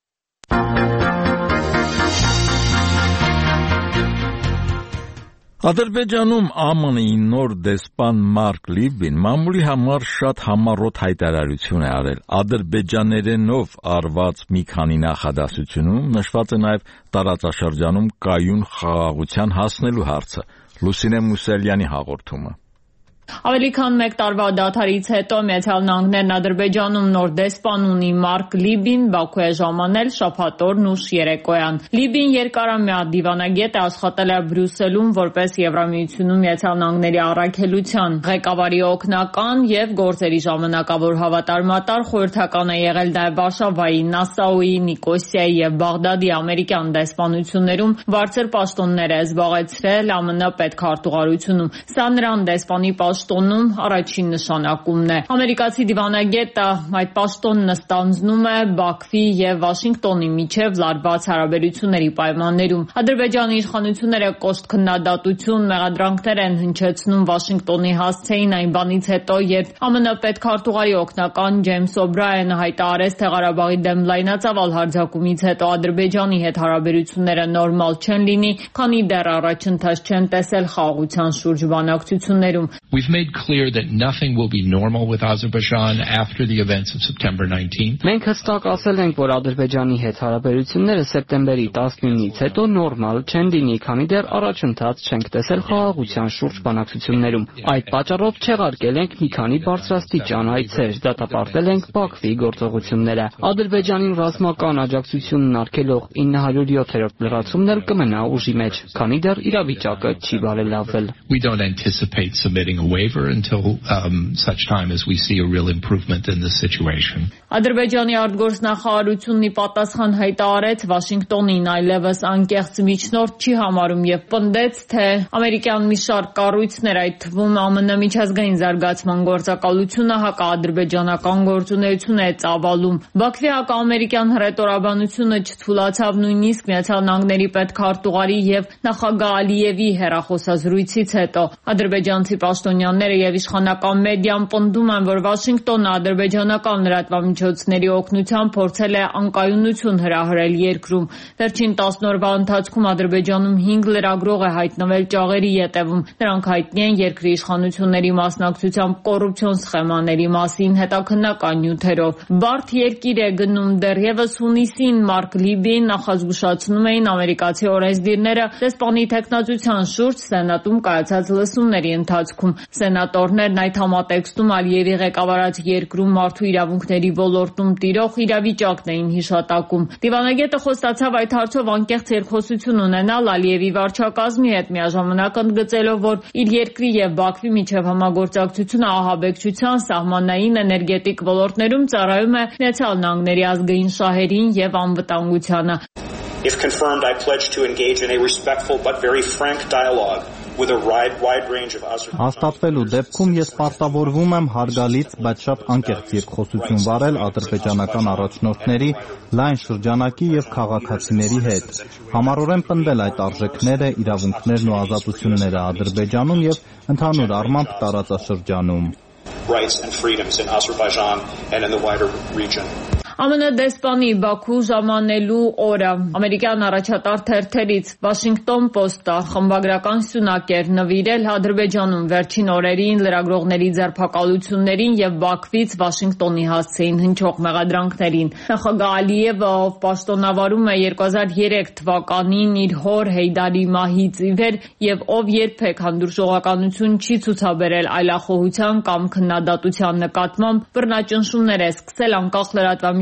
Ադրբեջանում ԱՄՆ-ի նոր դեսպան Մարկ Լիբին մամուլի համար շատ համառոտ հայտարարություն է արել։ Ադրբեջաներենով արված մի քանի նախադասությունում նշված է նաև տարածաշրջանում կայուն խաղաղության հասնելու հարցը։ Լուսինե Մուսելյանի հաղորդումը։ Ավելի քան 1 տարվա դադարից հետո Միացյալ Նահանգներն Ադրբեջանում նոր դեսպան ունի Մարկ Լիբին, Բաքու է ժամանել շաբաթօրն ուշ երեկոյան։ Լիբին երկարամյա դիվանագետ է, աշխատել է Բրյուսելում որպես Եվրամիությունում Միացյալ Նահանգների առաքելության ղեկավարի օգնական եւ գործերի ժամանակավոր հավատարմատար, խորհրդական է եղել նաև Վարշավայի, Նասաուի, Նիկոսիայի եւ Բաղդադի ամերիկյան դեսպանություններում բարձր պաշտոններ է զբաղեցրել ԱՄՆ պետքարտուղարությունում։ Սա նրան դեսպանի պաշտոնում առաջին նշանակումն է։ Ամերիկացի դիվանագետը այդ պաշտոնն ստանձնում է Բաքվի եւ Վաշինգտոնի միջև լարված հարաբերությունների պայմաններում։ Ադրբեջանի իշխանությունները կոշտ քննադատություն, մեղադրանքներ են հնչեցնում Վաշինգտոնի հասցեին այն բանից հետո, երբ ԱՄՆ պետքարտուղարի օգնական Ջեյմս Օբրայենը հայտարարեց, թե Ղարաբաղի դեմ լայնածավալ հարձակումից հետո Ադրբեջանի հետ հարաբերությունները նորմալ չեն լինի, քանի դեռ առաջընթաց չեն տեսել խաղաղության շուրջ բանակցություններում։ We've made clear that nothing will be normal with Azerbaijan after the events of September 19. Մենք հստակ ասել ենք, որ Ադրբեջանի հետ հարաբերությունները սեպտեմբերի 19-ից հետո նորմալ չեն լինի, քանի դեռ առաջընթաց չենք տեսել խաղաղության շուրջ բանակցություններում։ Այդ պատճառով չեղարկել ենք մի քանի բարձրաստիճան այցեր, դատապարտել ենք Բաքվի գործողությունները։ Ադրբեջանին ռազմական աջակցությունն արգելող 907-րդ լրացումն էլ կմնա ուժի մեջ, քանի դեռ իրավիճակը չի բարելավվել։ We don't anticipate submitting a waiver until such time as we see a real improvement in the situation. Ադրբեջանի արտգործնախարարությունն ի պատասխան հայտարարեց Վաշինգտոնին այլևս անկեղծ միջնորդ չի համարում եւ պնդեց, թե ամերիկյան մի շարք կառույցներ, այդ թվում ԱՄՆ միջազգային զարգացման գործակալությունը հակաադրբեջանական գործունեություն է ծավալում։ Բաքվի հակաամերիկյան հռետորաբանությունը չթուլացավ նույնիսկ Միացյալ Նահանգների պետքարտուղարի եւ նախագահ Ալիևի հեռախոսազրույցից հետո։ Ադրբեջանցի պաշտոնյաները եւ իշխանական մեդիան պնդում են, որ Վաշինգտոնը ադրբեջանական լրատվամիջոցների օգնությամբ փորձել է անկայունություն հրահրել երկրում։ Վերջին 10 օրվա ընթացքում Ադրբեջանում 5 լրագրող է հայտնվել ճաղերի ետևում։ Նրանք հայտնի են երկրի իշխանությունների մասնակցությամբ կոռուպցիոն սխեմաների մասին հետաքննական նյութերով։ Բարդ երկիր է գնում դեռևս հունիսին Մարկ Լիբին նախազգուշացնում էին ամերիկացի օրենսդիրները դեսպանի թեկնածության շուրջ Սենատում կայացած լսումների ընթացքում։ Սենատորներն այդ համատեքստում Ալիևի ղեկավարած երկրում մարդու իրավունքների ոլորտում տիրող իրավիճակն էին հիշատակում։ Դիվանագետը խոստացավ այդ հարցով անկեղծ երկխոսություն ունենալ Ալիևի վարչակազմի հետ, միաժամանակ ընդգծելով, որ իր երկրի եւ Բաքվի միջև համագործակցությունը ահաբեկչության, սահմանային, էներգետիկ ոլորտներում ծառայում է Միացյալ Նահանգների ազգային շահերին եւ անվտանգությանը։ If confirmed, I pledge to engage in a respectful but very frank dialogue with a wide range of Հաստատվելու դեպքում ես պարտավորվում եմ հարգալից, բայց շատ անկեղծ երկխոսություն վարել ադրբեջանական առաջնորդների, լայն շրջանակի եւ քաղաքացիների հետ։ Համառորեն պնդել այդ արժեքները, իրավունքներն ու ազատությունները Ադրբեջանում եւ ընդհանուր առմամբ տարածաշրջանում։ Rights and freedoms in Azerbaijan and in the wider region. ԱՄՆ դեսպանի Բաքու ժամանելու օրը ամերիկյան առաջատար թերթերից Washington Post-ը խմբագրական սյունակ էր նվիրել Ադրբեջանում վերջին օրերին լրագրողների ձերբակալություններին եւ Բաքվից Վաշինգտոնի հասցեին հնչող մեղադրանքներին։ Նախագահ Ալիևը, ով պաշտոնավարում է 2003 թվականին իր հոր Հեյդարի մահից ի վեր եւ ով երբեք հանդուրժողականություն չի ցուցաբերել այլախոհության կամ քննադատության նկատմամբ, բռնաճնշումներ է սկսել անկախ լրատվամիջոցների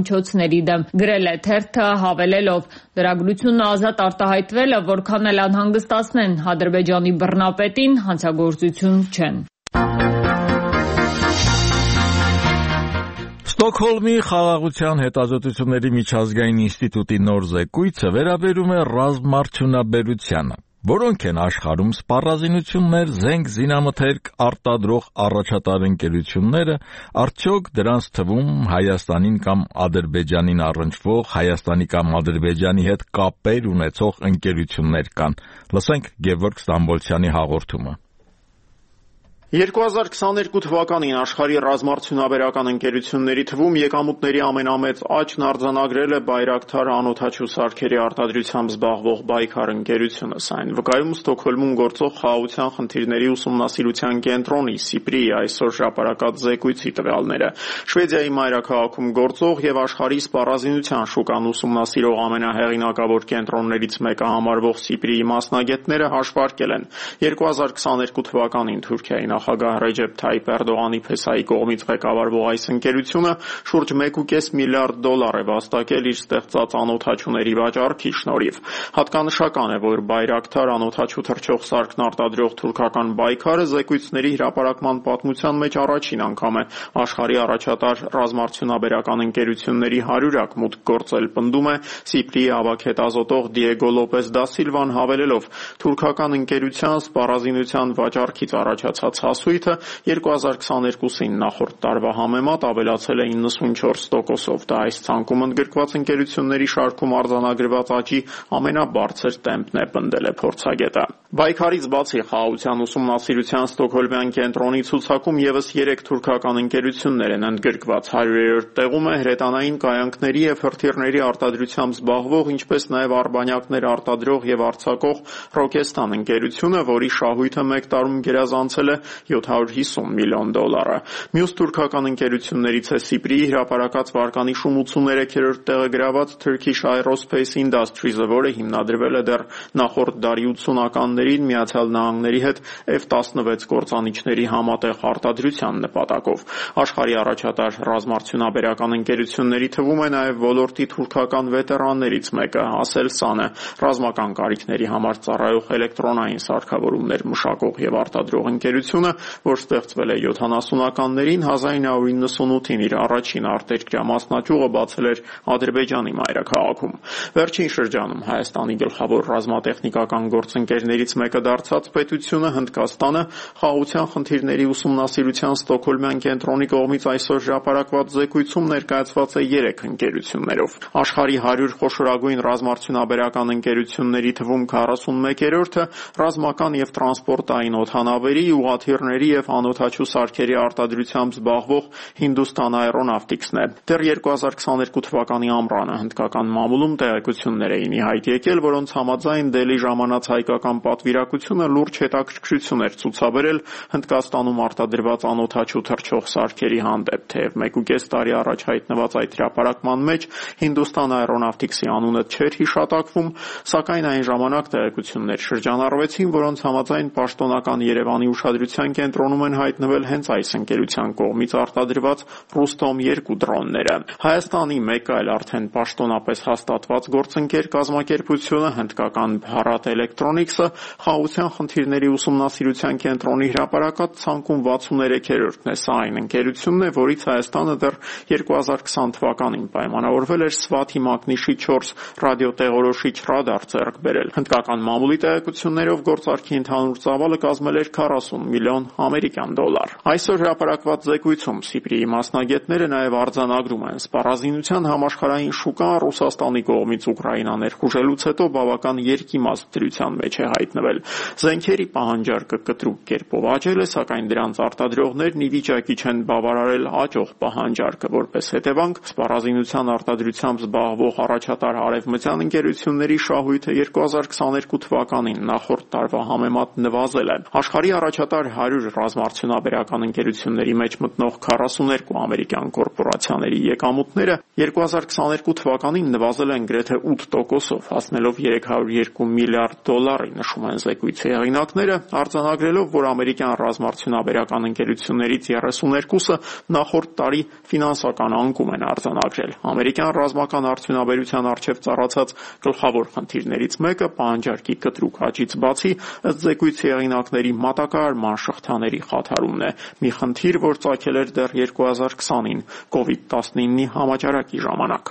լրատվամիջոցների դեմ, գրել է թերթը հավելելով. լրագրությունն ազատ արտահայտվելը որքան էլ անհանգստացնեն Ադրբեջանի բռնապետին, հանցագործություն չեն։ Ստոկհոլմի խաղաղության հետազոտությունների միջազգային ինստիտուտի նոր զեկույցը վերաբերում է ռազմարդյունաբերությանը, որոնք են աշխարհում սպառազինություններ, զենք, զինամթերք արտադրող առաջատար ընկերությունները, արդյոք դրանց թվում Հայաստանին կամ Ադրբեջանին առնչվող, Հայաստանի կամ Ադրբեջանի հետ կապեր ունեցող ընկերություններ կան։ Լսենք Գևորգ Ստամբոլցյանի հաղորդումը։ 2022 թվականին աշխարհի ռազմարդյունաբերական ընկերությունների թվում եկամուտների ամենամեծ աճն արձանագրել է Բայրակթար անօդաչու սարքերի արտադրությամբ զբաղվող Բայքար ընկերությունը։ Սա այն վկայում Ստոկհոլմում գործող խաղաղության խնդիրների ուսումնասիրության կենտրոնի Սիպրիի այսօր հրապարակած զեկույցի տվյալները։ Շվեդիայի մայրաքաղաքում գործող եւ աշխարհի սպառազինության շուկան ուսումնասիրող ամենահեղինակավոր կենտրոններից մեկը համարվող Սիպրիի մասնագետները հաշվարկել են 2022 թվականին Թուրքիայի նախագահ Ռեջեփ Թայիփ Էրդողանի փեսայի կողմից ղեկավարվող այս ընկերությունը շուրջ 1.5 միլիարդ դոլար է վաստակել իր ստեղծած անօդաչուների վաճառքի շնորհիվ։ Հատկանշական է, որ Բայրակթար անօդաչու թռչող սարքն արտադրող թուրքական Բայքարը զեկույցների հրապարակման պատմության մեջ առաջին անգամ է աշխարհի առաջատար ռազմարդյունաբերական ընկերությունների 100-ակ մուտք գործել, պնդում է Սիպրիի ավագ Դիեգո Լոպես դա Սիլվան հավելելով. թուրքական ընկերության սպառազինության վաճառքից առաջացած հասույթը 2022-ին նախորդ տարվա համեմատ ավելացել է 94%-ով։ Դա այս ցանկում ընդգրկված ընկերությունների շարքում արձանագրված աճի ամենաբարձր տեմպն է, պնդել է փորձագետը։ Բայքարից բացի խաղաղության ուսումնասիրության ստոկհոլմյան կենտրոնի ցուցակում եւս 3 թուրքական ընկերություններ են ընդգրկված։ 100-րդ տեղում է հրետանային կայանքների եւ հրթիռների արտադրությամբ զբաղվող, ինչպես նաեւ արբանյակներ արտադրող եւ արձակող Ռոկեստան ընկերությունը, որի շահույթը մեկ տարում գերազանցել է $750 միլիոն։ Մյուս թուրքական ընկերություններից է Սիպրիի հրապարակած վարկանիշում 83-րդ տեղը գրաված Turkish Aerospace Industries-ը, որը հիմնադրվել է դեռ նախորդ դարի 80-ականներին Միացյալ Նահանգների հետ F-16 կործանիչների համատեղ արտադրության նպատակով։ Աշխարհի առաջատար ռազմարդյունաբերական ընկերությունների թվում է նաև ոլորտի թուրքական վետերաններից մեկը Aselsan-ը, ռազմական կարիքների համար ծառայող էլեկտրոնային սարքավորումներ մշակող եւ արտադրող ընկերությունը, որ ստեղծվել է 70-ականներին, 1998-ին իր առաջին արտերկրյա մասնաճյուղը բացել էր Ադրբեջանի մայրաքաղաքում։ Վերջին շրջանում Հայաստանի գլխավոր ռազմատեխնիկական գործընկերներից մեկը դարձած պետությունը Հնդկաստանը խաղաղության խնդիրների ուսումնասիրության ստոկհոլմյան կենտրոնի կողմից այսօր հրապարակված զեկույցում ներկայացված է 3 ընկերություններով։ Աշխարհի 100 խոշորագույն ռազմարդյունաբերական ընկերությունների թվում 41-րդը ռազմական եւ տրանսպորտային օդանավերի, ուղղաթիռների եւ անօդաչու սարքերի արտադրությամբ զբաղվող Hindustan Aeronautics-ն է։ Դեռ 2022 թվականի ամռանը հնդկական մամուլում տեղեկություններ էին ի հայտ եկել, որոնց համաձայն Դելի ժամանած հայկական պատվիրակությունը լուրջ հետաքրքրություն էր ցուցաբերել Հնդկաստանում արտադրված անօդաչու թռչող սարքերի հանդեպ, թեև 1.5 տարի առաջ հայտնված այդ հրապարակման մեջ Hindustan Aeronautics-ի անունը չէր հիշատակվում, սակայն այն ժամանակ տեղեկություններ շրջանառվեցին, որոնց համաձայն պաշտոնական Երևանի ուշադրության կենտրոնում են հայտնվել հենց այս ընկերության կողմից արտադրված Ռուստոմ 2 դրոնները։ Հայաստանի մեկ այլ արդեն պաշտոնապես հաստատված գործընկեր կազմակերպությունը հնդկական Bharat Electronics-ը խաղաղության խնդիրների ուսումնասիրության կենտրոնի հրապարակած ցանկում 63-րդն է։ Սա այն ընկերությունն է, որից Հայաստանը դեռ 2020 թվականին պայմանավորվել էր Swati մակնիշի 4 ռադիոտեղորոշիչ ռադար ձեռք բերել։ Հնդկական մամուլի տեղեկություններով գործարքի ընդհանուր ծավալը կազմել էր $40 միլիոն ամերիկյան դոլար։ Այսօր հրապարակված զեկույցում Սիպրիի մասնագետները նաև արձանագրում են սպառազինության համաշխարհային շուկան Ռուսաստանի կողմից Ուկրաինա ներխուժելուց հետո բավական երկիմաստ դրության մեջ է հայտնվել։ Զենքերի պահանջարկը կտրուկ կերպով աճել է, սակայն դրանց արտադրողներն ի վիճակի չեն բավարարել աճող պահանջարկը, որպես հետևանք սպառազինության արտադրությամբ զբաղվող առաջատար արևմտյան ընկերությունների շահույթը 2022 թվականին նախորդ տարվա համեմատ նվազել է։ Աշխարհի առաջատար 100 ռազմարդյունաբերական ընկերությունների մեջ մտնող 42 ամերիկյան կորպորացիաների եկամուտները 2022 թվականին նվազել են գրեթե 8%-ով, հասնելով $302 միլիարդ, նշում ասում են զեկույցի հեղինակները, արձանագրելով, որ ամերիկյան ռազմարդյունաբերական ընկերություններից 32-ը նախորդ տարի ֆինանսական անկում են արձանագրել։ Ամերիկյան ռազմական արդյունաբերության առջև ծառացած գլխավոր խնդիրներից մեկը պահանջարկի կտրուկ աճից բացի, ըստ զեկույցի հեղինակների, մատակարարման շղթաների խաթարումն է։ Մի խնդիր, որ ծագել էր դեռ 2020-ին COVID-19-ի համաճարակի ժամանակ։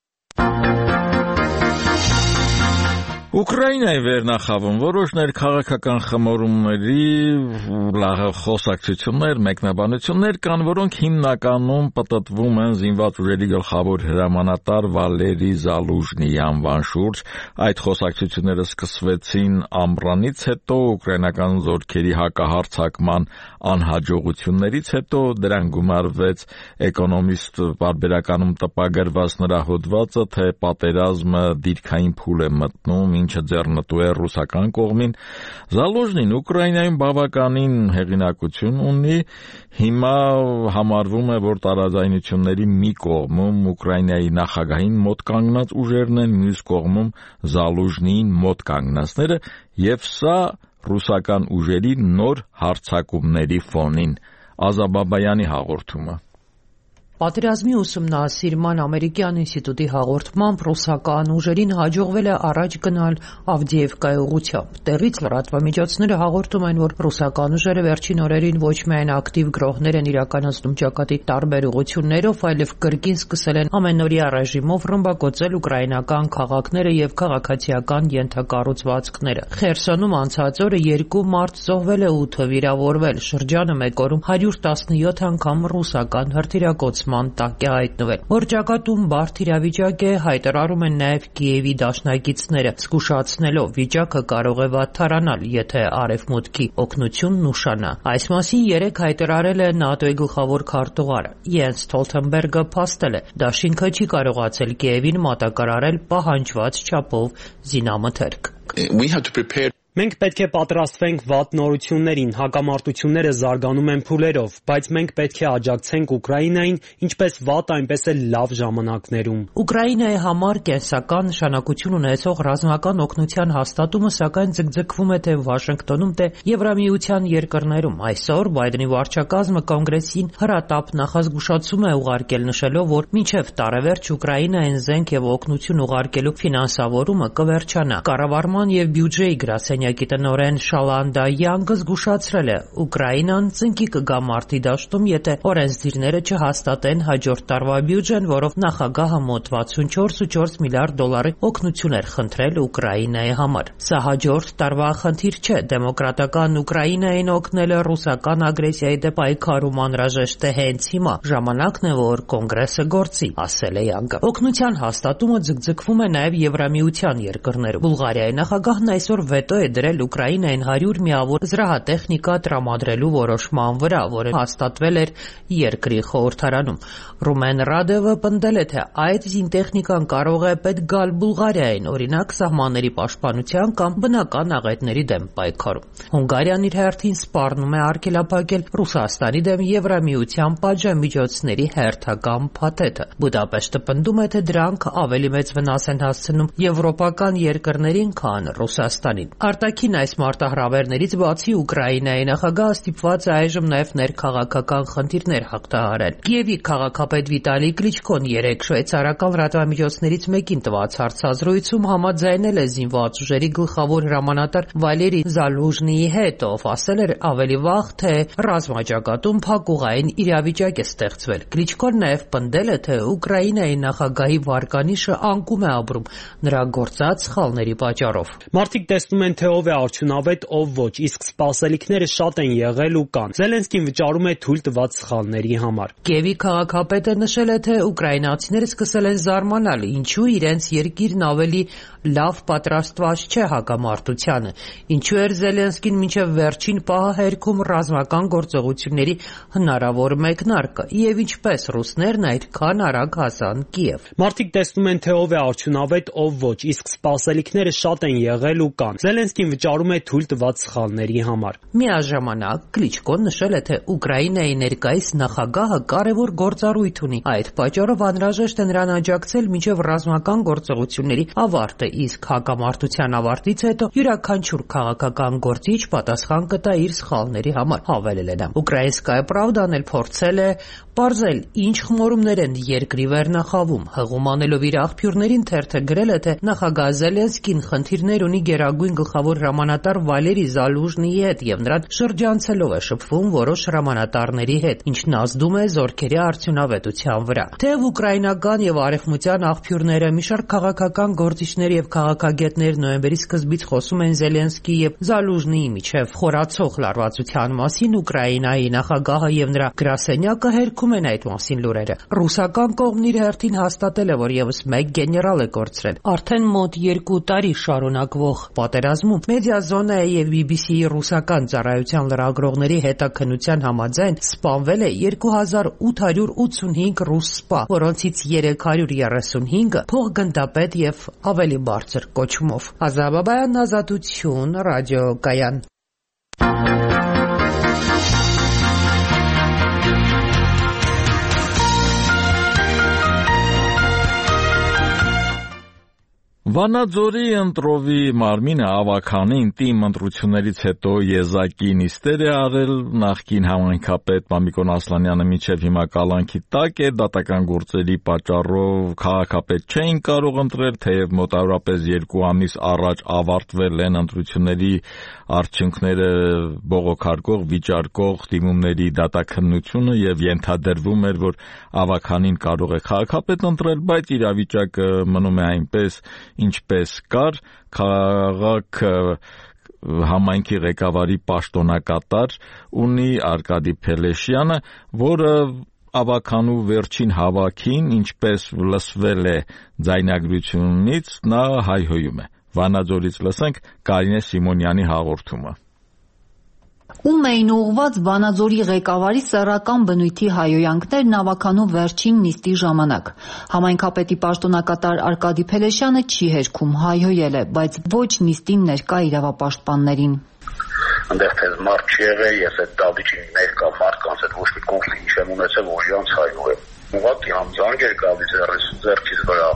Ուկրաինայի վերնախավում որոշ ներքաղաքական խմորումների խոսակցություններ, մեկնաբանություններ կան, որոնք հիմնականում պտտվում են զինված ուժերի գլխավոր հրամանատար Վալերի Զալուժնիի անվան շուրջ։ Այդ խոսակցությունները սկսվեցին ամռանից հետո, ուկրաինական զորքերի հակահարձակման անհաջողություններից հետո, դրան գումարվեց Էկոնոմիստ պարբերականում տպագրված նրա հոդվածը, թե պատերազմը դիրքային փուլ է մտնում, ինչը ձեռնտու է ռուսական կողմին։ Զալուժնին Ուկրաինայում բավականին հեղինակություն ունի, հիմա համարվում է, որ տարաձայնությունների մի կողմում Ուկրաինայի նախագահին մոտ կանգնած ուժերն են, մյուս կողմում Զալուժնիին մոտ կանգնածները, եւ սա ռուսական ուժերի նոր հարձակումների ֆոնին։ Ազաբաբայանի հաղորդումը։ Պատերազմի ուսումնասիրման ամերիկյան ինստիտուտի հաղորդմամբ ռուսական ուժերին հաջողվել է առաջ գնալ Ավդիևկայի ուղղությամբ։ Տեղից լրատվամիջոցները հաղորդում են, որ ռուսական ուժերը վերջին օրերին ոչ միայն ակտիվ գրոհներ են իրականացնում ճակատի տարբեր ուղղություններով, այլև կրկին սկսել են ամենօրյա ռեժիմով ռմբակոծել ուկրաինական քաղաքները եւ քաղաքացիական ենթակառուցվածքները։ Խերսոնում անցած օրը 2 մարդ զոհվել է, 8-ը վիրավորվել։ Շրջանը մեկ օրում 117 անգամ ռուսական հրթիռակոծման տակ է հայտնվել։ Որ ճակատում բարդ իրավիճակ է, հայտարարում են նաև Կիևի դաշնակիցները, զգուշացնելով վիճակը կարող է վատթարանալ, եթե արևմուտքի օգնությունն ուշանա։ Այս մասին 3 հայտարարել է ՆԱՏՕ-ի գլխավոր քարտուղարը։ Յենս Ստոլթենբերգը փաստել է, դաշինքը չի կարողացել Կիևին մատակարարել պահանջված չափով զինամթերք։ Մենք պետք է պատրաստվենք վատ նորություններին, հակամարտությունները զարգանում են փուլերով, բայց մենք պետք է աջակցենք Ուկրաինային ինչպես վատ, այնպես էլ լավ ժամանակներում։ Ուկրաինայի համար կենսական նշանակություն ունեցող ռազմական օգնության հաստատումը սակայն ձգձգվում է թե Վաշինգտոնում, թե Եվրամիության երկրներում։ Այսօր Բայդենի վարչակազմը կոնգրեսին հրատապ նախազգուշացում է ուղարկել, նշելով, որ մինչև տարեվերջ Ուկրաինային զենք եւ օգնություն ուղարկելու ֆինանսավորումը կվերջանա։ Կառավարման եւ բյուջեի գրասենյակի տնօրեն Շալանդա Յանգը զգուշացրել է, Ուկրաինան ծնկի կգա մարտի դաշտում, եթե օրենսդիրները չհաստատեն հաջորդ տարվա բյուջեն, որով նախագահը մոտ 64.4 միլիարդ դոլարի օգնություն էր խնդրել Ուկրաինայի համար։ Սա հաջորդ տարվա խնդիր չէ, դեմոկրատական Ուկրաինային օգնելը ռուսական ագրեսիայի դեմ պայքարում անհրաժեշտ է հենց հիմա։ Ժամանակն է, որ կոնգրեսը գործի, ասել է Յանգը։ Օգնության հաստատումը ձգձգվում է նաև Եվրամիության երկրներում։ Բուլղարիայի նախագահն այսօր վետո է դրել Ուկրաինային 100 միավոր զրահատեխնիկա տրամադրելու որոշման վրա, որը հաստատվել էր երկրի խորհրդարանում։ Ռումեն Ռադևը պնդել է, թե այդ զինտեխնիկան կարող է պետք գալ Բուլղարիային, օրինակ սահմանների պաշտպանության կամ բնական աղետների դեմ պայքարում։ Հունգարիան իր հերթին սպառնում է արգելափակել Ռուսաստանի դեմ Եվրամիության պատժամիջոցների հերթական փաթեթը։ Բուդապեշտը պնդում է, թե դրանք ավելի մեծ վնաս են հասցնում եվրոպական երկրներին, քան Ռուսաստանին։ Արտաքին այս մարտահրավերներից բացի Ուկրաինայի նախագահը ստիպված է այժմ նաև ներքաղաքական խնդիրներ հաղթահարել։ Կիևի քաղաքապետ Վիտալի Կլիչկոն 3 շվեյցարական լրատվամիջոցներից մեկին տված հարցազրույցում համաձայնել է զինված ուժերի գլխավոր հրամանատար Վալերի Զալուժնիի հետ, ով ասել էր ավելի վաղ, թե ռազմաճակատում փակուղային իրավիճակ է ստեղծվել։ Կլիչկոն նաև պնդել է, թե Ուկրաինայի նախագահի վարկանիշը անկում է ապրում նրա գործած սխալների պատճառով։ Մարդիկ տեսնում են, թե ով է արդյունավետ, ով ոչ, իսկ սպասելիքները շատ են եղել ու կան։ Զելենսկին վճարում է թույլ տված սխալների համար։ Կիևի քաղաքապետը նշել է, թե ուկրաինացիները սկսել են զարմանալ, ինչու իրենց երկիրն ավելի լավ պատրաստված չէ հակամարտությանը, ինչու էր Զելենսկին մինչև վերջին պահը հերքում ռազմական գործողությունների հնարավոր մեկնարկը եւ ինչպես ռուսներն այդքան արագ հասան Կիև։ Մարդիկ տեսնում են, թե ով է արդյունավետ, ով ոչ, իսկ սպասելիքները շատ են եղել ու կան։ Զելենսկին վերջին վճարում է թույլ տված սխալների համար։ Միաժամանակ Կլիչկոն նշել է, թե Ուկրաինայի ներկայիս նախագահը կարևոր գործառույթ ունի։ Այդ պատճառով անհրաժեշտ է նրան աջակցել մինչև ռազմական գործողությունների ավարտը, իսկ հակամարտության ավարտից հետո յուրաքանչյուր քաղաքական գործիչ պատասխան կտա իր սխալների համար, հավելել է նա։ Ուկրաինսկայա Պրավդան էլ փորձել է պարզել ինչ խմորումներ են երկրի վերնախավում։ Հղում անելով իր աղբյուրներին թերթը գրել է, թե նախագահ Զելենսկին խնդիրներ ունի Գերագույն գլխավոր հրամանատար Վալերի Զալուժնիի հետ եւ նրան շրջանցելով է շփվում որոշ հրամանատարների հետ, ինչն ազդում է զորքերի արդյունավետության վրա։ Թեև ուկրաինական եւ արևմտյան աղբյուրները մի շարք քաղաքական գործիչներ եւ քաղաքագետներ նոյեմբերի սկզբից խոսում են Զելենսկի եւ Զալուժնիի միջև խորացող լարվածության մասին, Ուկրաինայի նախագահը եւ նրա գրասենյակը հերքում են այդ մասին լուրերը։ Ռուսական կողմն իր հերթին հաստատել է, որ եւս մեկ գեներալ է կորցրել։ Արդեն մոտ 2 տարի շարունակվող պատերազմում Մեդիազոնայի եւ BBC-ի ռուսական ծառայության լրագրողների հետաքննության համաձայն սպանվել է 2885 ռուս սպա, որոնցից 335-ը փոխգնդապետ եւ ավելի բարձր կոչումով։ Ազաբաբայան Ազատություն, ռադիոկայան։ Վանաձորի ընտրովի մարմինը ավականին տիմ ընտրություններից հետո եզակի նիստեր է արել նախկին համայնքապետ Մամիկոն Ասլանյանը մինչև հիմա կալանքի տակ է դատական գործերի պատճառով քաղաքապետ չէին կարող ընտրել, թեև մոտավորապես 2 ամիս առաջ ավարտվել են ընտրությունների արդյունքները բողոքարկող վիճարկող դիմումների դատաքննությունը եւ ենթադրվում էր, որ ավականին կարող է քաղաքապետ ընտրել, բայց իրավիճակը մնում է այնպես ինչպես կար, քաղաքը համայնքի ղեկավարի պաշտոնակատար ունի Արկադի Փելեշյանը, որը ավականու վերջին հավաքին, ինչպես լսվել է ձայնագրությունից, նա հայհոյում է։ Վանաձորից լսենք Կարինե Սիմոնյանի հաղորդումը։ Ում էին ուղղված Վանաձորի ղեկավարի սեռական բնույթի հայհոյանքներն ավականու վերջին նիստի ժամանակ։ Համայնքապետի պաշտոնակատար Արկադի Փելեշյանը չի հերքում, հայհոյել է, բայց ոչ նիստին ներկա իրավապաշտպաններին։ Այնտեղ թե մարդ չի եղել, ես այդ դավիճին ներկա մարդկանց հետ ոչ մի կոնֆլիկտ չեմ ունեցել, որ իրանց հայհոյեմ։ Ուղղակի համձանք էր գալիս ձեռքից վրա։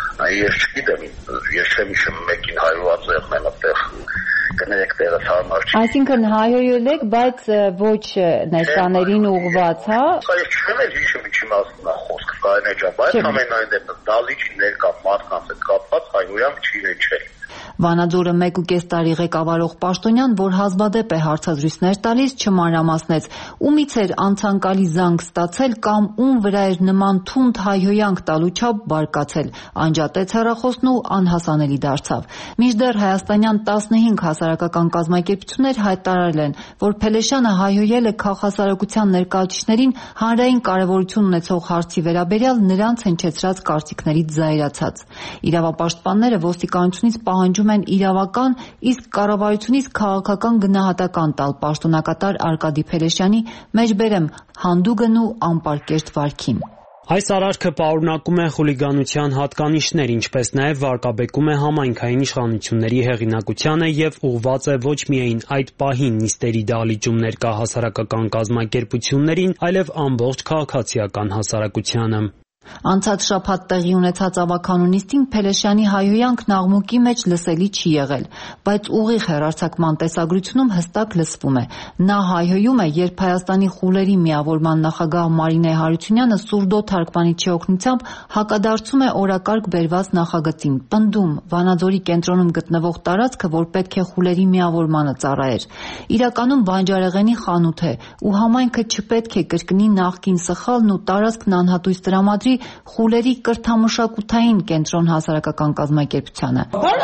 Ես չգիտեմ, ես չեմ հիշում մեկին հայհոյած եղնեմ այդտեղ։ Կներեք տեղը հարմար չի։ Այսինքն հայհոյել եք, բայց ոչ ներկաներին ուղղված, հա։ Այս չեմ էլ հիշում ինչի մասն է խոսքը, կային է, բայց ամենայն դեպս դալիճի ներկա մարդկանց հետ կապված հայհոյամ չի հնչել։ Վանաձորը 1.5 տարի ղեկավարող պաշտոնյան, որ հազվադեպ է հարցազրույցներ տալիս, չմանրամասնեց, ումից էր անցանկալի զանգ ստացել կամ ում վրա էր նման թունդ հայհոյանք տալու չափ բարկացել, անջատեց հեռախոսն ու անհասանելի դարձավ։ Մինչդեռ հայաստանյան 15 հասարակական կազմակերպություններ հայտարարել են, որ Փելեշյանը հայհոյել է քաղաքասարակության ներկայացուցիչներին հանրային կարևորություն ունեցող հարցի վերաբերյալ նրանց հնչեցրած կարծիքներից զայրացած։ Իրավապաշտպանները ոստիկանությունից պահանջում են իրավական, իսկ կառավարությունից քաղաքական գնահատական տալ պաշտոնակատար Արկադի Փելեշյանի մեջբերեմ հանդուգն ու անպարկեշտ վարքին։ Այս արարքը պարունակում է խուլիգանության հատկանիշներ, ինչպես նաև վարկաբեկում է համայնքային իշխանությունների հեղինակությանը եւ ուղղված է ոչ միայն այդ պահին նիստերի դահլիճում ներկա հասարակական կազմակերպություններին, այլև ամբողջ քաղաքացիական հասարակությանը։ Անցած շաբաթ տեղի ունեցած ավականու նիստին Փելեշյանի հայհոյանքն աղմուկի մեջ լսելի չի եղել, բայց ուղիղ հեռարձակման տեսագրությունում հստակ լսվում է։ Նա հայհոյում է, երբ Հայաստանի խուլերի միավորման նախագահ Մարինե Հարությունյանը սուրդո թարգմանիչի օգնությամբ հակադարձում է օրակարգ բերված նախագծին, պնդում Վանաձորի կենտրոնում գտնվող տարածքը, որ պետք է խուլերի միավորմանը ծառայեր, իրականում բանջարեղենի խանութ է ու համայնքը չպետք է կրկնի նախկին սխալն ու տարածքն անհատույց տրամադրի խուլերի կրթամշակութային կենտրոն հասարակական կազմակերպությանը։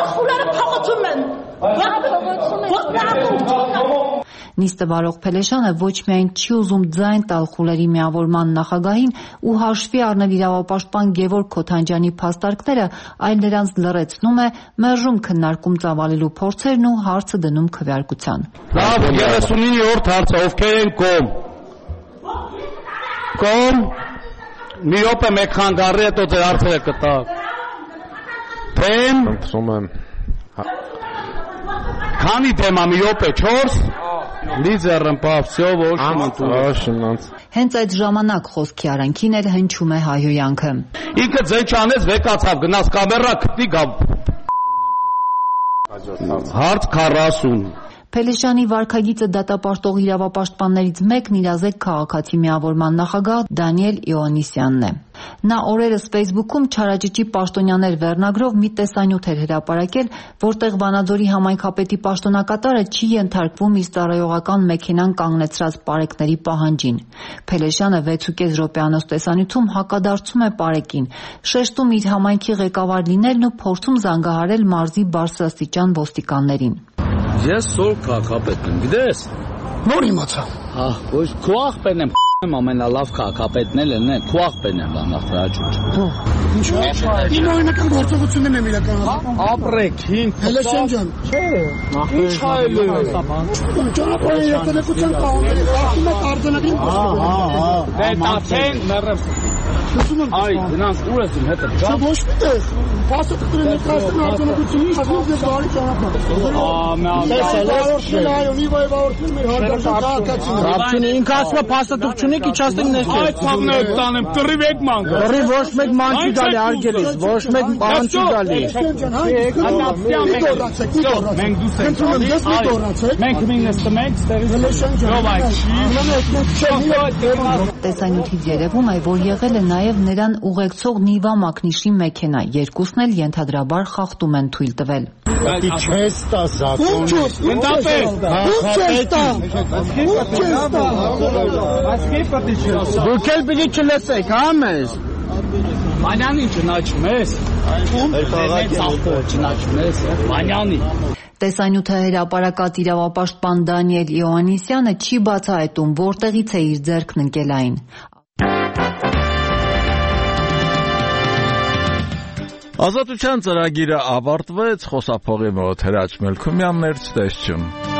Նիստը վարող Փելեշյանը ոչ միայն չի ուզում ձայն տալ խուլերի միավորման նախագահին ու հաշվի առնել իրավապաշտպան Գևորգ Քոթանջյանի փաստարկները, այլ նրանց լռեցնում է, մերժում քննարկում ծավալելու փորձերն ու հարցը դնում քվեարկության։ Լավ, 39-րդ հարցը, ովքեր են կողմ։ Կողմ մի րոպե մեկ խանգարի հետո ձեր հարցերը կտա։ Թեմ։ Խնդրում եմ։ Քանի թեմա մի րոպե 4 լիզերն պավսյո ոშնանց Հենց այդ ժամանակ խոսքի արանքին էլ հնչում է հայհոյանքը Ինքը ձեչ անեց վեկացավ գնաց կամերա քտի գա Հարց 40 Փելեշյանի վարքագիծը դատապարտող իրավապաշտպաններից մեկն իրազեկ քաղաքացի միավորման նախագահ Դանիել Իոաննիսյանն է։ Նա օրերս Facebook-ում չարաճճի պաշտոնյաներ վերնագրով մի տեսանյութ էր հրապարակել, որտեղ Վանաձորի համայնքապետի պաշտոնակատարը չի ենթարկվում իր ծառայողական մեքենան կանգնեցրած պարեկների պահանջին։ Փելեշյանը 6.5 րոպեանոց տեսանյութում հակադարձում է պարեկին, շեշտում իր համայնքի ղեկավար լինելն ու փորձում զանգահարել մարզի բարձրաստիճան ոստիկաններին։ Ես սոր քաղաքապետն եմ, գիտես։ Նոր իմացա։ Հա, ոչ քո աղբերն եմ ամենալավ քաղաքապետն էլ է, քո աղբերն եմ բանախրաճուճ։ Ինչ է։ Իմ օրինական գործողություններն եմ իրականացնում։ Ապրեք, հին Փելեշյան ջան։ Չէ։ Ինչ հայել է։ Ճանապարհի երթևեկության կանոնների խախտում է արձանագրին խոսքը։ Դե տացեն մեռև։ Այ գնանք ուր ես իմ հետը։ Չէ, ոչ միտեղ։ Փաստը դրել եք ասում արձանագրությունից, ասում ես բարի ճանապարհ։ Տեսա, այո, նիվայ վարորդներ մեր հարգարժան քաղաքացիներ։ Ռաբչունի ինքը ասում է փաստը դուք չունեք, իջացնեք ներքև։ Այդ փաղն է տանեմ, կռիվ եք ման։ Կռիվ ոչ մեկ ման չի գալի արգելից, ոչ մեկ բան չի գալի։ Մենք դուս ենք գալի։ Մենք նստենք, Տեսանյութից երևում է, որ եղել է նաև նրան ուղեկցող Նիվա Մակնիշի մեքենա, երկուսն էլ ենթադրաբար խախտում են թույլ տվել։ Պետք չես տա զակոնը։ Դուք էլ պիտի չլսեք, հա մեզ։ Մանյանին չնաչում ես։ Չնաչում ես, Մանյանի։ Տեսանյութը հրապարակած իրավապաշտպան Դանիել Իոաննիսյանը չի բացահայտում, որտեղից է իր ձեռքն ընկել այն։ Ազատության ծրագիրը ավարտվեց, խոսափողի մոտ Հրաչ Մելքումյանն էր, ցտեսություն։